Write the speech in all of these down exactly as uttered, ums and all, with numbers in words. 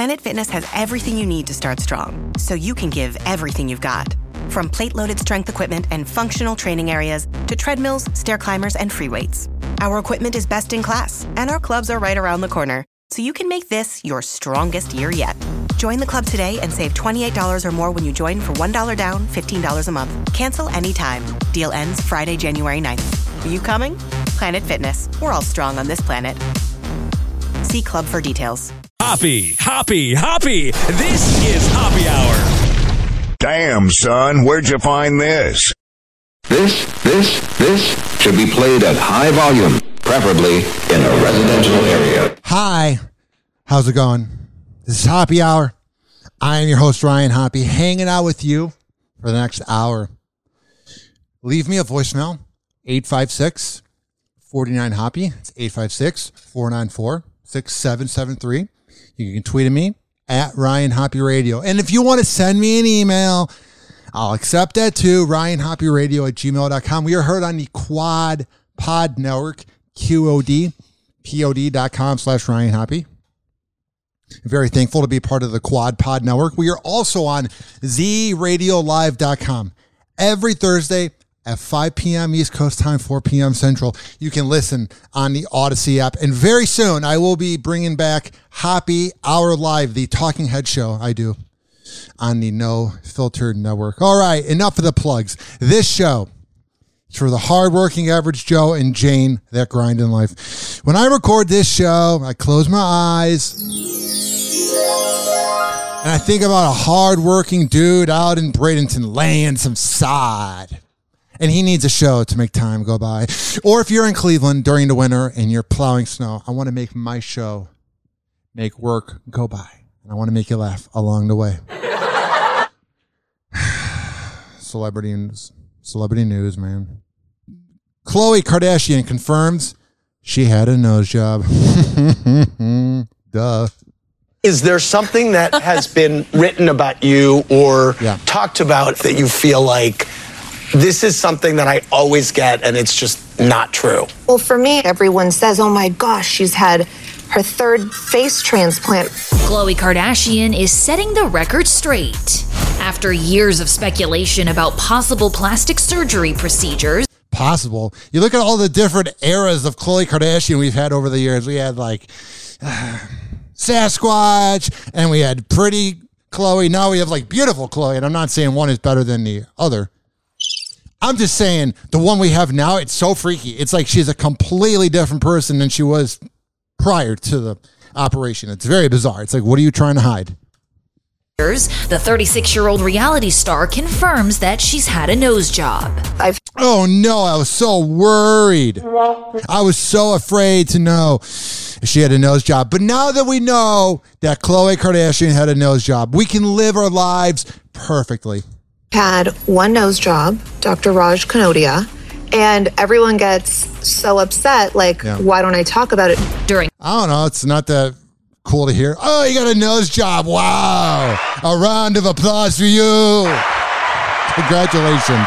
Planet Fitness has everything you need to start strong, so you can give everything you've got. From plate-loaded strength equipment and functional training areas to treadmills, stair climbers, and free weights. Our equipment is best in class, and our clubs are right around the corner, so you can make this your strongest year yet. Join the club today and save twenty-eight dollars or more when you join for one dollar down, fifteen dollars a month. Cancel anytime. Deal ends Friday, January ninth. Are you coming? Planet Fitness. We're all strong on this planet. See club for details. Hoppy, hoppy, hoppy. This is Hoppy Hour. Damn, son, where'd you find this? This, this, this should be played at high volume, preferably in a residential area. Hi, how's it going? This is Hoppy Hour. I am your host, Ryan Hoppy, hanging out with you for the next hour. Leave me a voicemail, eight five six, four nine, Hoppy. It's eight five six, four nine four, six seven seven three. You can tweet at me at Ryan Hoppy Radio. And if you want to send me an email, I'll accept that too. Ryan Hoppy Radio at gmail dot com. We are heard on the Quad Pod Network, Q O D, P O D dot com slash Ryan Hoppy. Very thankful to be part of the Quad Pod Network. We are also on Z Radio Live dot com. Every Thursday at five p.m. East Coast time, four p.m. Central, you can listen on the Odyssey app. And very soon, I will be bringing back Hoppy Hour Live, the talking head show I do on the No Filter Network. All right, enough of the plugs. This show is for the hardworking average Joe and Jane that grind in life. When I record this show, I close my eyes and I think about a hardworking dude out in Bradenton laying some sod. And he needs a show to make time go by. Or if you're in Cleveland during the winter and you're plowing snow, I want to make my show make work go by. And I want to make you laugh along the way. Celebrity news. Celebrity news, man. Khloe Kardashian confirms she had a nose job. Duh. Is there something that has been written about you or yeah. talked about that you feel like this is something that I always get and it's just not true? Well, for me, everyone says, oh my gosh, she's had her third face transplant. Khloe Kardashian is setting the record straight. After years of speculation about possible plastic surgery procedures. Possible. You look at all the different eras of Khloe Kardashian we've had over the years. We had like uh, Sasquatch and we had pretty Khloe. Now we have like beautiful Khloe. And I'm not saying one is better than the other. I'm just saying the one we have now, it's so freaky. It's like she's a completely different person than she was prior to the operation. It's very bizarre. It's like, what are you trying to hide? The thirty-six-year-old reality star confirms that she's had a nose job. I've- oh, no, I was so worried. I was so afraid to know she had a nose job. But now that we know that Khloe Kardashian had a nose job, we can live our lives perfectly. Had one nose job, Doctor Raj Kanodia, and everyone gets so upset, like, yeah. Why don't I talk about it? During I don't know, it's not that cool to hear. Oh, you got a nose job. Wow. A round of applause for you. Congratulations.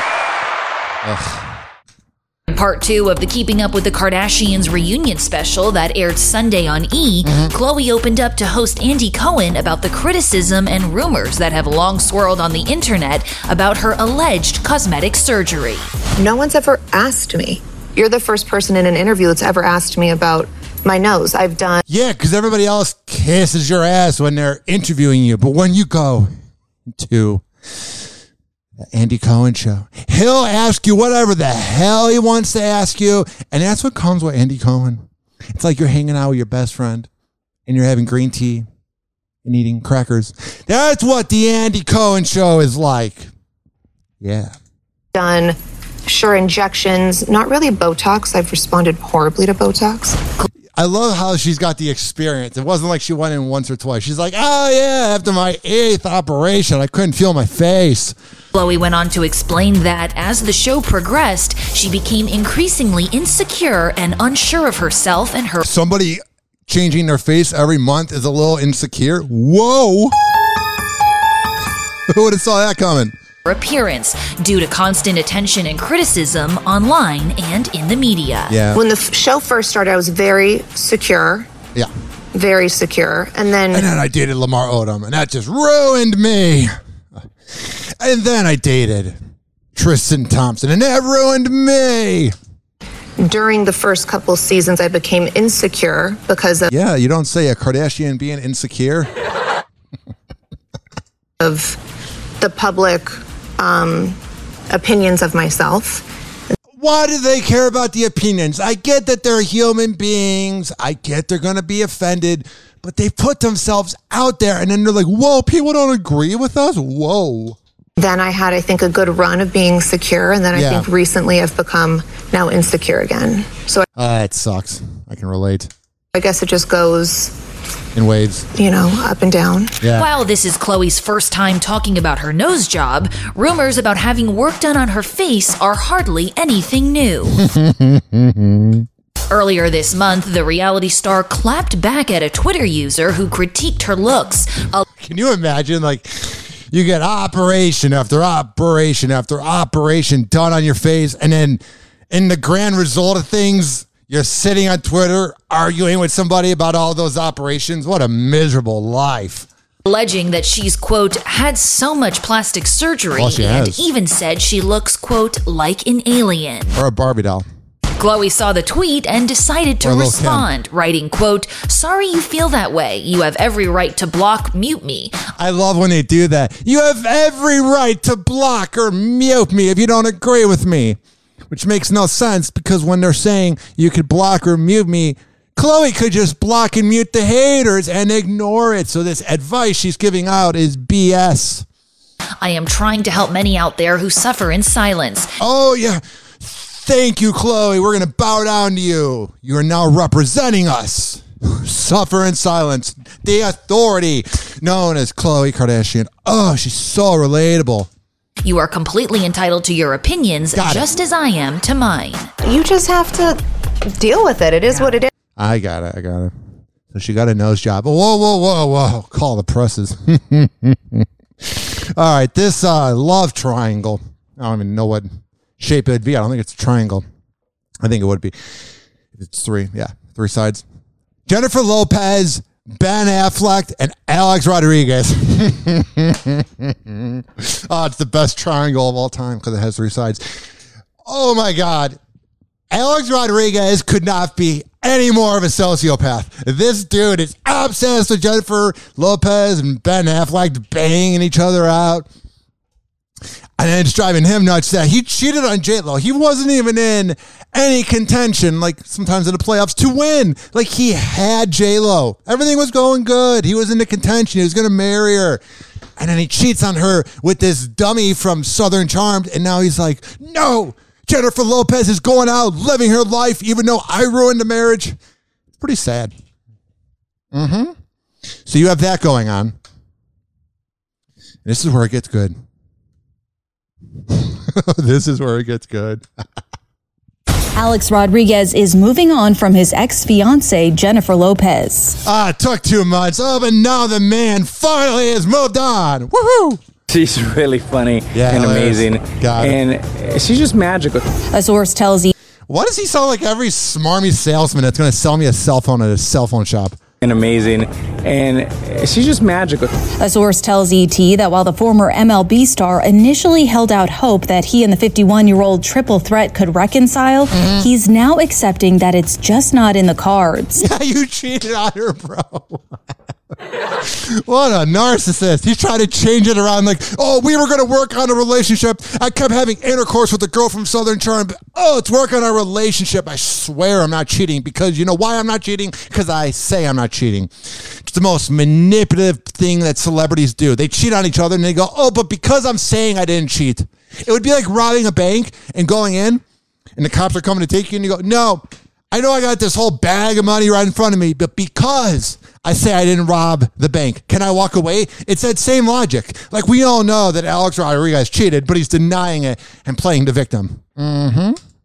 Ugh. Part two of the Keeping Up with the Kardashians reunion special that aired Sunday on E! Mm-hmm. Khloe opened up to host Andy Cohen about the criticism and rumors that have long swirled on the internet about her alleged cosmetic surgery. No one's ever asked me. You're the first person in an interview that's ever asked me about my nose. I've done... Yeah, because everybody else kisses your ass when they're interviewing you. But when you go to the Andy Cohen show, he'll ask you whatever the hell he wants to ask you. And that's what comes with Andy Cohen. It's like you're hanging out with your best friend and you're having green tea and eating crackers. That's what the Andy Cohen show is like. Yeah. Done sure injections, not really Botox. I've responded horribly to Botox. I love how she's got the experience. It wasn't like she went in once or twice. She's like, oh yeah, after my eighth operation, I couldn't feel my face. Khloe went on to explain that as the show progressed, she became increasingly insecure and unsure of herself and her... Somebody changing their face every month is a little insecure? Whoa! Who would have saw that coming? Appearance due to constant attention and criticism online and in the media. Yeah. When the f- show first started, I was very secure. Yeah. very secure. And then, and then I dated Lamar Odom, and that just ruined me. And then I dated Tristan Thompson, and that ruined me. During the first couple seasons, I became insecure because of... Yeah, you don't say a Kardashian being insecure. of the public um, opinions of myself. Why do they care about the opinions? I get that they're human beings. I get they're going to be offended, but they put themselves out there, and then they're like, whoa, people don't agree with us? Whoa. Then I had, I think, a good run of being secure, and then I Yeah. think recently I've become now insecure again. So Uh, it sucks. I can relate. I guess it just goes, In waves. you know, up and down. Yeah. While this is Khloe's first time talking about her nose job, rumors about having work done on her face are hardly anything new. Earlier this month, the reality star clapped back at a Twitter user who critiqued her looks. Can you imagine, like, you get operation after operation after operation done on your face, and then in the grand result of things, you're sitting on Twitter arguing with somebody about all those operations? What a miserable life. Alleging that she's, quote, had so much plastic surgery Well, she and has. even said she looks, quote, like an alien. Or a Barbie doll. Khloe saw the tweet and decided to Or a little respond, writing, quote, sorry you feel that way. You have every right to block, mute me. I love when they do that. You have every right to block or mute me if you don't agree with me. Which makes no sense, because when they're saying you could block or mute me, Khloe could just block and mute the haters and ignore it. So this advice she's giving out is B S. I am trying to help many out there who suffer in silence. Oh, yeah. Thank you, Khloe. We're going to bow down to you. You are now representing us. Suffer in silence. The authority known as Khloe Kardashian. Oh, she's so relatable. You are completely entitled to your opinions, Got it. just as I am to mine. You just have to deal with it. It is what it is. I got it. I got it. So she got a nose job. Whoa, whoa, whoa, whoa. Call the presses. All right. This uh, love triangle. I don't even know what shape it would be. I don't think it's a triangle. I think it would be. It's three. Yeah. Three sides. Jennifer Lopez, Ben Affleck, and Alex Rodriguez. Oh, it's the best triangle of all time because it has three sides. Oh, my God. Alex Rodriguez could not be any more of a sociopath. This dude is obsessed with Jennifer Lopez and Ben Affleck banging each other out. And then it's driving him nuts that he cheated on J-Lo. He wasn't even in any contention, like sometimes in the playoffs, to win. Like, he had J-Lo. Everything was going good. He was in the contention. He was going to marry her. And then he cheats on her with this dummy from Southern Charmed. And now he's like, no, Jennifer Lopez is going out, living her life, even though I ruined the marriage. It's pretty sad. Mm-hmm. So you have that going on. This is where it gets good. This is where it gets good. Alex Rodriguez is moving on from his ex-fiancée, Jennifer Lopez. Ah, it took two months. Oh, but now the man finally has moved on. Woohoo! She's really funny Yeah, and hilarious. amazing. Got it. And she's just magical. A source tells E! Why does he sound like every smarmy salesman that's going to sell me a cell phone at a cell phone shop? And amazing. And she's just magical. A source tells E T that while the former M L B star initially held out hope that he and the fifty-one-year-old triple threat could reconcile, mm-hmm. he's now accepting that it's just not in the cards. Yeah, you cheated on her, bro. What a narcissist. He's trying to change it around like, oh, we were going to work on a relationship. I kept having intercourse with the girl from Southern Charm. But, oh, it's work on our relationship. I swear I'm not cheating because you know why I'm not cheating? Because I say I'm not cheating. It's the most manipulative thing that celebrities do. They cheat on each other and they go, oh, but because I'm saying I didn't cheat. It would be like robbing a bank and going in and the cops are coming to take you and you go, no, I know I got this whole bag of money right in front of me, but because I say I didn't rob the bank, can I walk away? It's that same logic. Like, we all know that Alex Rodriguez cheated, but he's denying it and playing the victim. Mm-hmm.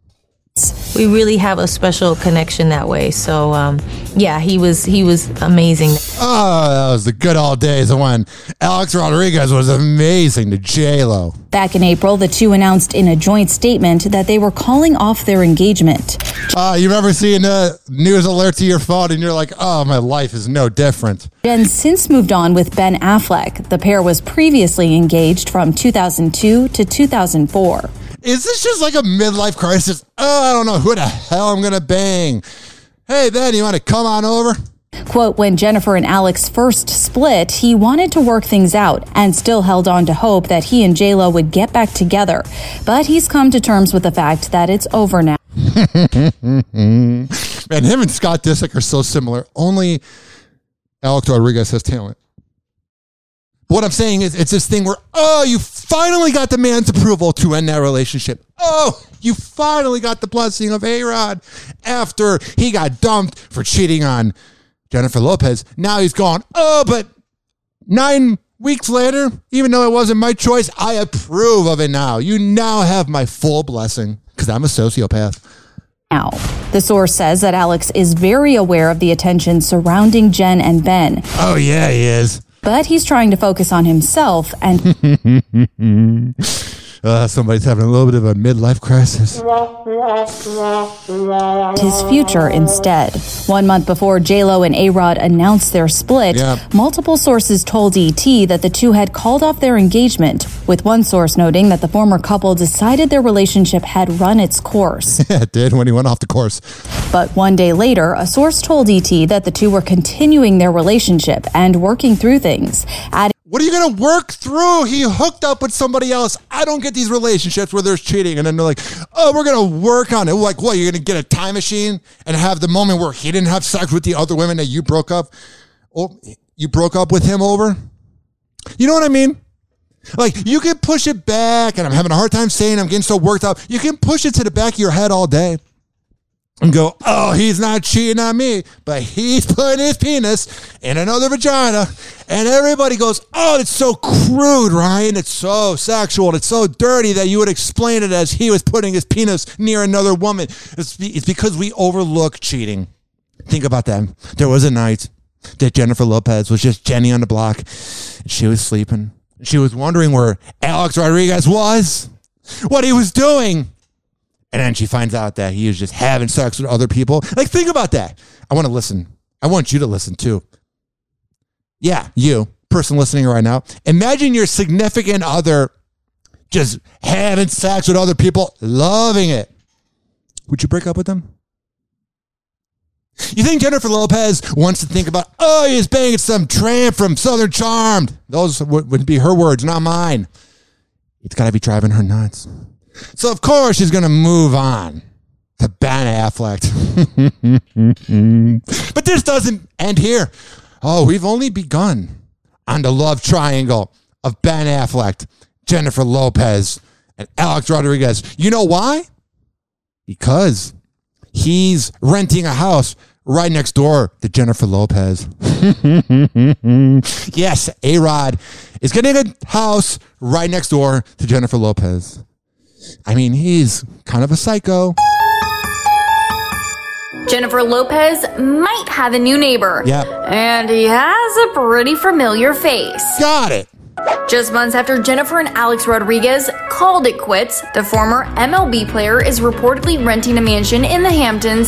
We really have a special connection that way. So, um, yeah, he was he was amazing. Oh, that was the good old days of when Alex Rodriguez was amazing to J-Lo. Back in April, the two announced in a joint statement that they were calling off their engagement. Uh, you remember seeing a news alert to your phone and you're like, oh, my life is no different. Jen since moved on with Ben Affleck. The pair was previously engaged from two thousand two to two thousand four. Is this just like a midlife crisis? Oh, I don't know who the hell I'm going to bang. Hey, Ben, you want to come on over? Quote, when Jennifer and Alex first split, he wanted to work things out and still held on to hope that he and J-Lo would get back together. But he's come to terms with the fact that it's over now. Man, him and Scott Disick are so similar. Only Alex Rodriguez has talent. What I'm saying is it's this thing where, oh, you finally got the man's approval to end that relationship. Oh, you finally got the blessing of A-Rod after he got dumped for cheating on Jennifer Lopez. Now he's gone, oh, but nine weeks later, even though it wasn't my choice, I approve of it now. You now have my full blessing because I'm a sociopath. Now, the source says that Alex is very aware of the attention surrounding Jen and Ben. Oh, yeah, he is. But he's trying to focus on himself and uh, somebody's having a little bit of a midlife crisis. his future instead. One month before J-Lo and A-Rod announced their split, yeah. multiple sources told E T that the two had called off their engagement, with one source noting that the former couple decided their relationship had run its course. Yeah, it did when he went off the course. But one day later, a source told E T that the two were continuing their relationship and working through things, adding, what are you going to work through? He hooked up with somebody else. I don't get these relationships where there's cheating. And then they're like, oh, we're going to work on it. Like, what, you're going to get a time machine and have the moment where he didn't have sex with the other women that you broke up? Or you broke up with him over? You know what I mean? Like, you can push it back, and I'm having a hard time saying I'm getting so worked up. You can push it to the back of your head all day and go, oh, he's not cheating on me, but he's putting his penis in another vagina. And everybody goes, oh, it's so crude, Ryan. It's so sexual. And it's so dirty that you would explain it as he was putting his penis near another woman. It's, it's because we overlook cheating. Think about that. There was a night that Jennifer Lopez was just Jenny on the block. And she was sleeping. She was wondering where Alex Rodriguez was, what he was doing. And then she finds out that he is just having sex with other people. Like, think about that. I want to listen. I want you to listen too. Yeah, you, person listening right now. Imagine your significant other just having sex with other people, loving it. Would you break up with them? You think Jennifer Lopez wants to think about, oh, he's banging some tramp from Southern Charmed. Those would, would be her words, not mine. It's got to be driving her nuts. So, of course, she's going to move on to Ben Affleck. But this doesn't end here. Oh, we've only begun on the love triangle of Ben Affleck, Jennifer Lopez, and Alex Rodriguez. You know why? Because he's renting a house right next door to Jennifer Lopez. Yes, A-Rod is getting a house right next door to Jennifer Lopez. I mean, he's kind of a psycho. Jennifer Lopez might have a new neighbor. Yep. And he has a pretty familiar face. Got it. Just months after Jennifer and Alex Rodriguez called it quits, the former M L B player is reportedly renting a mansion in the Hamptons.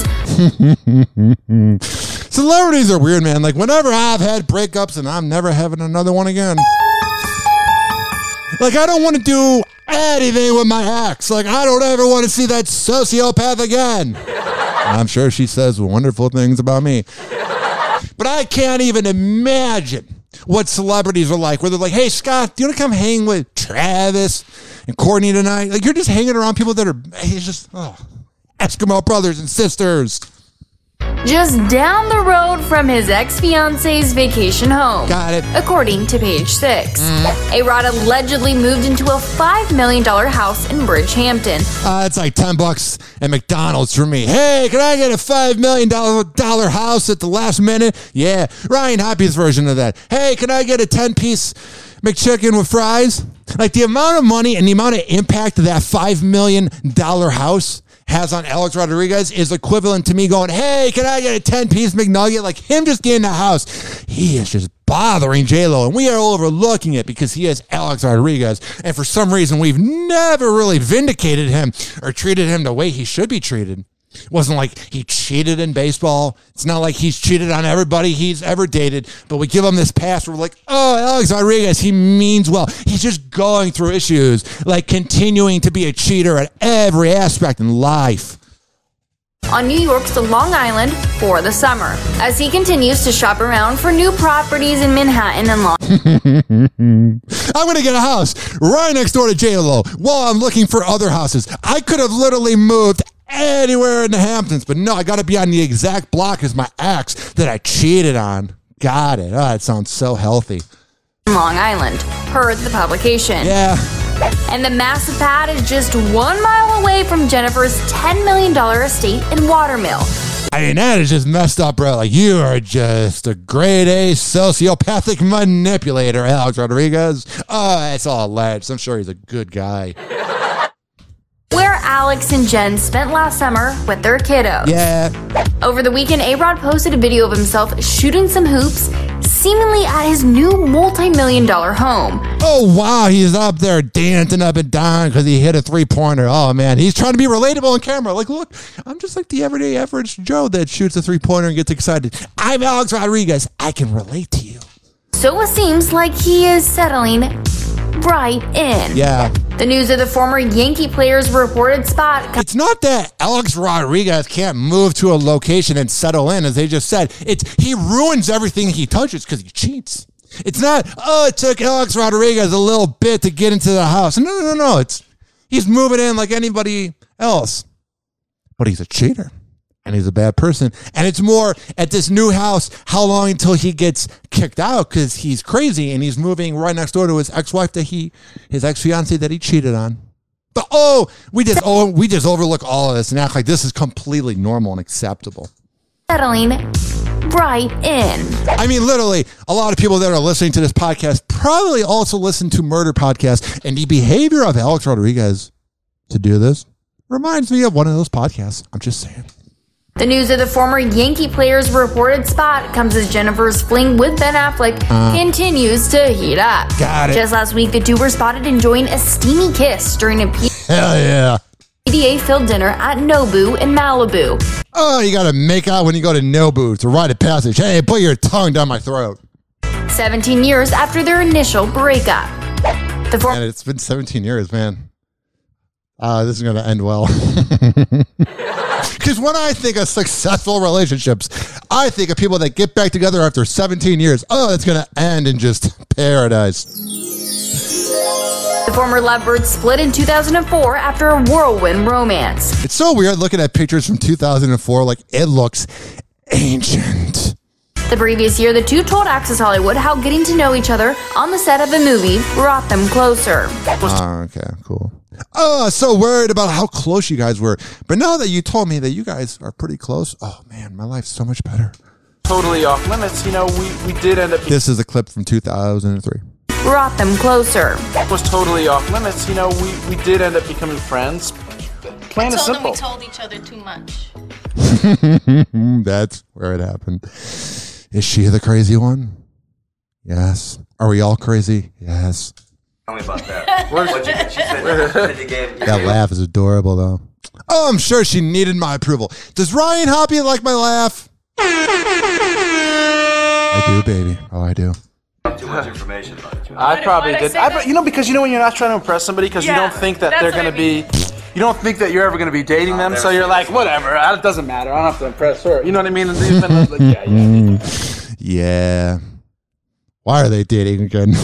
Celebrities are weird, man. Like, whenever I've had breakups and I'm never having another one again. Like, I don't want to do anything with my ex. Like, I don't ever want to see that sociopath again. I'm sure she says wonderful things about me. But I can't even imagine what celebrities are like, where they're like, hey, Scott, do you want to come hang with Travis and Courtney tonight? Like, you're just hanging around people that are, it's just, oh, Eskimo brothers and sisters. Just down the road from his ex-fiance's vacation home. Got it. According to Page Six. Mm. A-Rod allegedly moved into a five million dollars house in Bridgehampton. Uh, it's like ten bucks at McDonald's for me. Hey, can I get a five million dollars house at the last minute? Yeah, Ryan Hoppy's version of that. Hey, can I get a ten-piece McChicken with fries? Like, the amount of money and the amount of impact of that five million dollars house has on Alex Rodriguez is equivalent to me going, hey, can I get a ten-piece McNugget? Like him just getting the house. He is just bothering J-Lo, and we are overlooking it because he is Alex Rodriguez. And for some reason, we've never really vindicated him or treated him the way he should be treated. It wasn't like he cheated in baseball. It's not like he's cheated on everybody he's ever dated, but we give him this pass where we're like, oh, Alex Rodriguez, he means well. He's just going through issues, like continuing to be a cheater at every aspect in life. On New York's Long Island for the summer, as he continues to shop around for new properties in Manhattan and Long I'm going to get a house right next door to J-Lo while I'm looking for other houses. I could have literally moved anywhere in the Hamptons, but no, I got to be on the exact block as my ex that I cheated on. Got it. Oh, that sounds so healthy. Long Island, per the publication. Yeah. And the massive pad is just one mile away from Jennifer's ten million dollars estate in Watermill. I mean, that is just messed up, bro. Like, you are just a grade A sociopathic manipulator, Alex Rodriguez. Oh, that's all alleged. I'm sure he's a good guy. Where Alex and Jen spent last summer with their kiddos. Yeah. Over the weekend, A-Rod posted a video of himself shooting some hoops, seemingly at his new multi-million dollar home. Oh, wow, he's up there dancing up and down because he hit a three-pointer. Oh, man, he's trying to be relatable on camera. Like, look, I'm just like the everyday average Joe that shoots a three-pointer and gets excited. I'm Alex Rodriguez. I can relate to you. So it seems like he is settling right in. Yeah. The news of the former Yankee player's reported spot. It's not that Alex Rodriguez can't move to a location and settle in, as they just said. It's he ruins everything he touches because he cheats. It's not, oh, it took Alex Rodriguez a little bit to get into the house. No, no, no, no. It's he's moving in like anybody else. But he's a cheater. And he's a bad person. And it's more at this new house, how long until he gets kicked out because he's crazy and he's moving right next door to his ex-wife that he, his ex-fiancée that he cheated on. But oh, we just oh, we just overlook all of this and act like this is completely normal and acceptable. Settling right in. I mean, literally, a lot of people that are listening to this podcast probably also listen to murder podcasts, and the behavior of Alex Rodriguez to do this reminds me of one of those podcasts. I'm just saying. The news of the former Yankee player's reported spot comes as Jennifer's fling with Ben Affleck uh, continues to heat up. Got it. Just last week, the two were spotted enjoying a steamy kiss during a Hell yeah. P D A-filled dinner at Nobu in Malibu. Oh, you got to make out when you go to Nobu. It's a rite of passage. Hey, put your tongue down my throat. seventeen years after their initial breakup. The former man, it's been seventeen years, man. Uh, this is going to end well. Because when I think of successful relationships, I think of people that get back together after seventeen years. Oh, it's going to end in just paradise. The former lovebirds split in two thousand four after a whirlwind romance. It's so weird looking at pictures from two thousand four. Like, it looks ancient. The previous year, the two told Access Hollywood how getting to know each other on the set of a movie brought them closer. Oh, okay, cool. Oh, so worried about how close you guys were. But now that you told me that you guys are pretty close, oh man, my life's so much better. Totally off limits. You know, we, we did end up... This is a clip from two thousand three. Brought them closer. It was totally off limits. You know, we, we did end up becoming friends. Plain and simple. We told each other too much. That's where it happened. Is she the crazy one? Yes. Are we all crazy? Yes. Tell me about that. What you, she said you gave, you that gave. laugh is adorable, though. Oh, I'm sure she needed my approval. Does Ryan Hoppy like my laugh? I do, baby. Oh, I do. Too much information about it. I probably did. I, I you know, because you know when you're not trying to impress somebody because yeah, you don't think that they're going to be, you don't think that you're ever going to be dating them, so you're like, whatever, it doesn't matter. I don't have to impress her. You know what I mean? And then I was like, yeah, yeah. Yeah. Why are they dating again?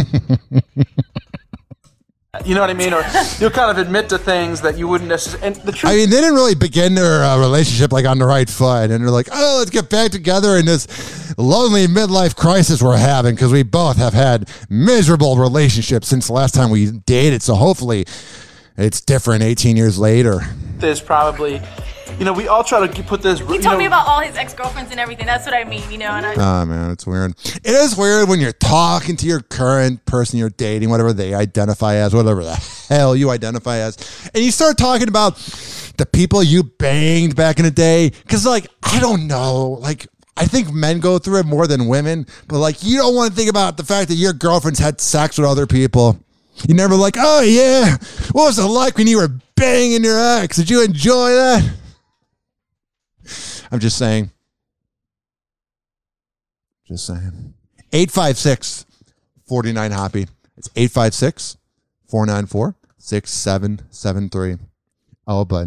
You know what I mean? Or you'll kind of admit to things that you wouldn't necessarily. And the truth, I mean, they didn't really begin their uh, relationship like on the right foot, and they're like, "Oh, let's get back together in this lonely midlife crisis we're having," because we both have had miserable relationships since the last time we dated. So hopefully, it's different eighteen years later. There's probably, you know, we all try to put this. He you told know, me about all his ex-girlfriends and everything. That's what I mean, you know. And I, Oh, man, it's weird. It is weird when you're talking to your current person you're dating, whatever they identify as, whatever the hell you identify as, and you start talking about the people you banged back in the day. Because, like, I don't know, like, I think men go through it more than women, but, like, you don't want to think about the fact that your girlfriend's had sex with other people. You never like, oh, yeah, what was it like when you were banging your ex? Did you enjoy that? I'm just saying. Just saying. eight five six, four nine, Hoppy. It's eight five six, four nine four, six seven seven three. Oh, bud.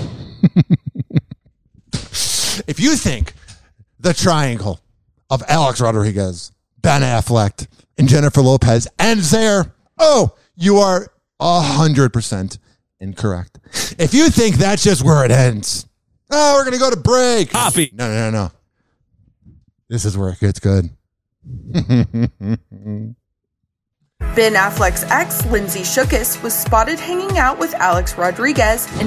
If you think the triangle of Alex Rodriguez, Ben Affleck, and Jennifer Lopez ends there, oh, you are one hundred percent incorrect. If you think that's just where it ends, oh, we're going to go to break. Hoppy. No, no, no, no. This is where it gets good. Ben Affleck's ex, Lindsay Shookus, was spotted hanging out with Alex Rodriguez. And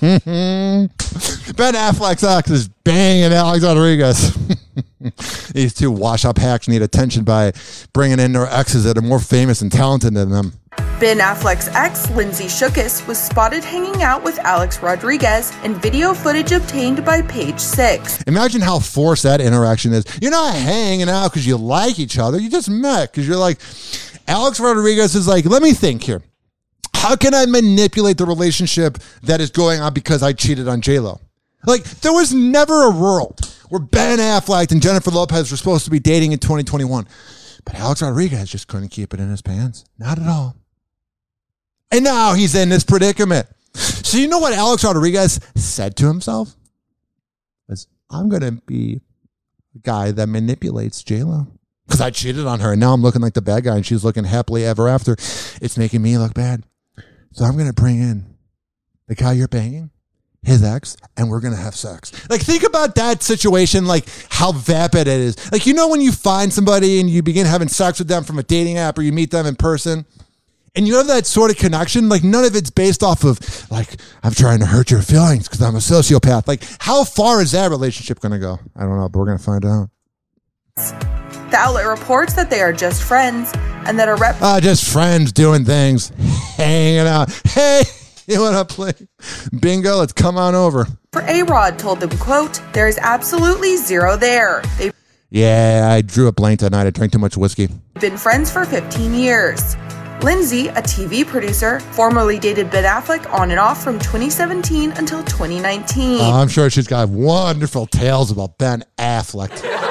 Ben Affleck's ex is banging Alex Rodriguez. These two wash-up hacks need attention by bringing in their exes that are more famous and talented than them. Ben Affleck's ex, Lindsay Shookus, was spotted hanging out with Alex Rodriguez in video footage obtained by Page Six. Imagine how forced that interaction is. You're not hanging out because you like each other. You just met because you're like, Alex Rodriguez is like, let me think here. How can I manipulate the relationship that is going on because I cheated on J-Lo? Like, there was never a world where Ben Affleck and Jennifer Lopez were supposed to be dating in twenty twenty-one. But Alex Rodriguez just couldn't keep it in his pants. Not at all. And now he's in this predicament. So you know what Alex Rodriguez said to himself? Was, I'm going to be the guy that manipulates J-Lo. Because I cheated on her, and now I'm looking like the bad guy, and she's looking happily ever after. It's making me look bad. So I'm going to bring in the guy you're banging, his ex, and we're going to have sex. Like, think about that situation, like how vapid it is. Like, you know when you find somebody and you begin having sex with them from a dating app or you meet them in person, and you have that sort of connection, like none of it's based off of, like, I'm trying to hurt your feelings because I'm a sociopath. Like, how far is that relationship going to go? I don't know, but we're going to find out. The outlet reports that they are just friends and that a rep... Uh, just friends doing things, hanging out. Hey, you want to play bingo? Let's come on over. For A-Rod told them, quote, there is absolutely zero there. They've Yeah, I drew a blank that night. I drank too much whiskey. been friends for fifteen years. Lindsay, a T V producer, formerly dated Ben Affleck on and off from twenty seventeen until twenty nineteen. Uh, I'm sure she's got wonderful tales about Ben Affleck.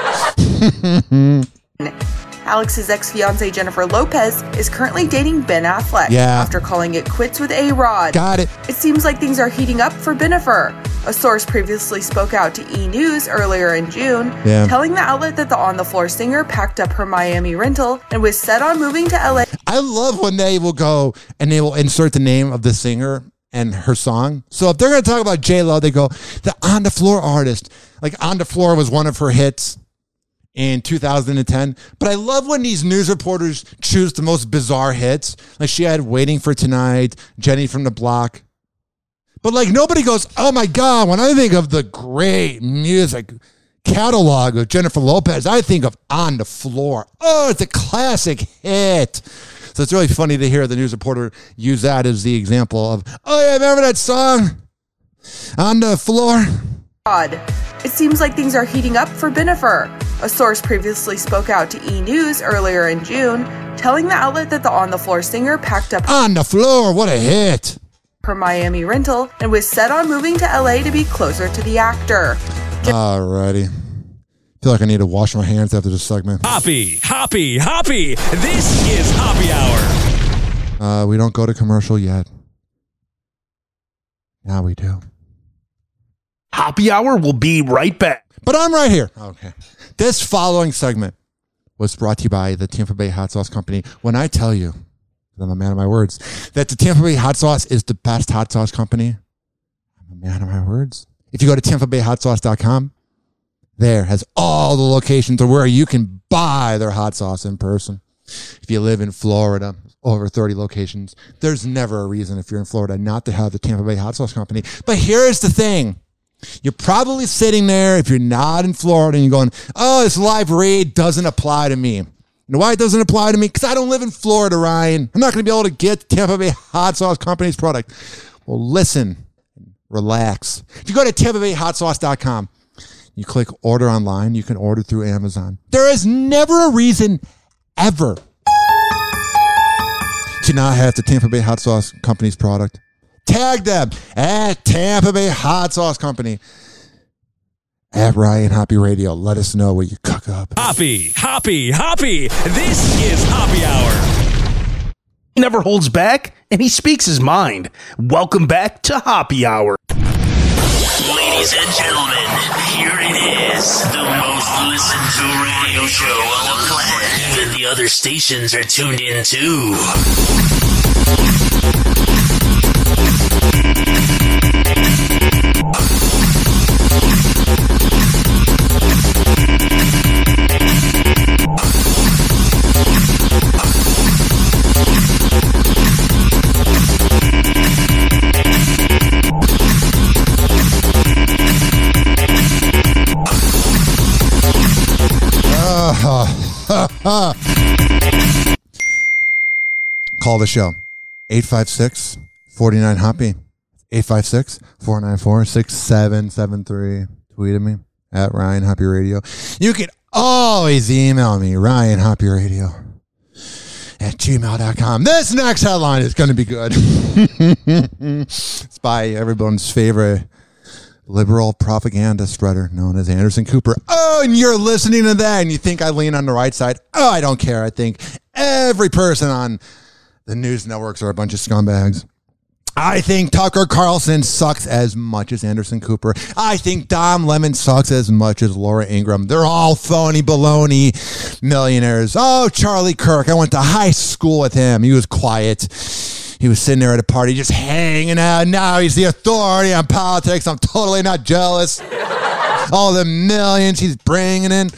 Alex's ex-fiancée Jennifer Lopez is currently dating Ben Affleck Yeah. after calling it quits with A-Rod. Got it. It seems like things are heating up for Bennifer. A source previously spoke out to E! News earlier in June, Yeah. telling the outlet that the On the Floor singer packed up her Miami rental and was set on moving to L A. I love when they will go and they will insert the name of the singer and her song. So if they're going to talk about J-Lo, they go, the On the Floor artist. Like, On the Floor was one of her hits in two thousand ten. But I love when these news reporters choose the most bizarre hits. Like, she had Waiting for Tonight, Jenny from the Block. But, like, nobody goes, oh, my God, when I think of the great music catalog of Jennifer Lopez, I think of On the Floor. Oh, it's a classic hit. So it's really funny to hear the news reporter use that as the example of, oh, yeah, remember that song? On the Floor? It seems like things are heating up for Bennifer. A source previously spoke out to E! News earlier in June, telling the outlet that the On the Floor singer packed up On the Floor, what a hit. her Miami rental and was set on moving to L A to be closer to the actor. Alrighty. I feel like I need to wash my hands after this segment. Hoppy, Hoppy, Hoppy. This is Hoppy Hour. Uh, we don't go to commercial yet. Now we do. Hoppy Hour will be right back. But I'm right here. Okay. This following segment was brought to you by the Tampa Bay Hot Sauce Company. When I tell you, I'm a man of my words, that the Tampa Bay Hot Sauce is the best hot sauce company, I'm a man of my words. If you go to tampa bay hot sauce dot com, there has all the locations of where you can buy their hot sauce in person. If you live in Florida, over thirty locations. There's never a reason if you're in Florida not to have the Tampa Bay Hot Sauce Company. But here's the thing. You're probably sitting there, if you're not in Florida, and you're going, oh, this live read doesn't apply to me. You know why it doesn't apply to me? Because I don't live in Florida, Ryan. I'm not going to be able to get Tampa Bay Hot Sauce Company's product. Well, listen, relax. If you go to tampa bay hot sauce dot com, you click order online, you can order through Amazon. There is never a reason ever to not have the Tampa Bay Hot Sauce Company's product. Tag them at Tampa Bay Hot Sauce Company. At Ryan Hoppy Radio. Let us know what you cook up. Hoppy, Hoppy, Hoppy. This is Hoppy Hour. He never holds back, and he speaks his mind. Welcome back to Hoppy Hour. Ladies and gentlemen, here it is. The most listened to radio show on the planet that the other stations are tuned in to. Call the show. eight five six, four nine, Hoppy. eight five six, four nine four, six seven seven three. Tweet at me at Ryan Hoppy Radio. You can always email me, Ryan Hoppy Radio at gmail dot com. This next headline is going to be good. It's by everyone's favorite liberal propaganda spreader known as Anderson Cooper. Oh, and you're listening to that and you think I lean on the right side. Oh, I don't care. I think every person on the news networks are a bunch of scumbags. I think Tucker Carlson sucks as much as Anderson Cooper. I think Don Lemon sucks as much as Laura Ingraham. They're all phony baloney millionaires. Oh, Charlie Kirk. I went to high school with him. He was quiet. He was sitting there at a party just hanging out. Now he's the authority on politics. I'm totally not jealous. All the millions he's bringing in.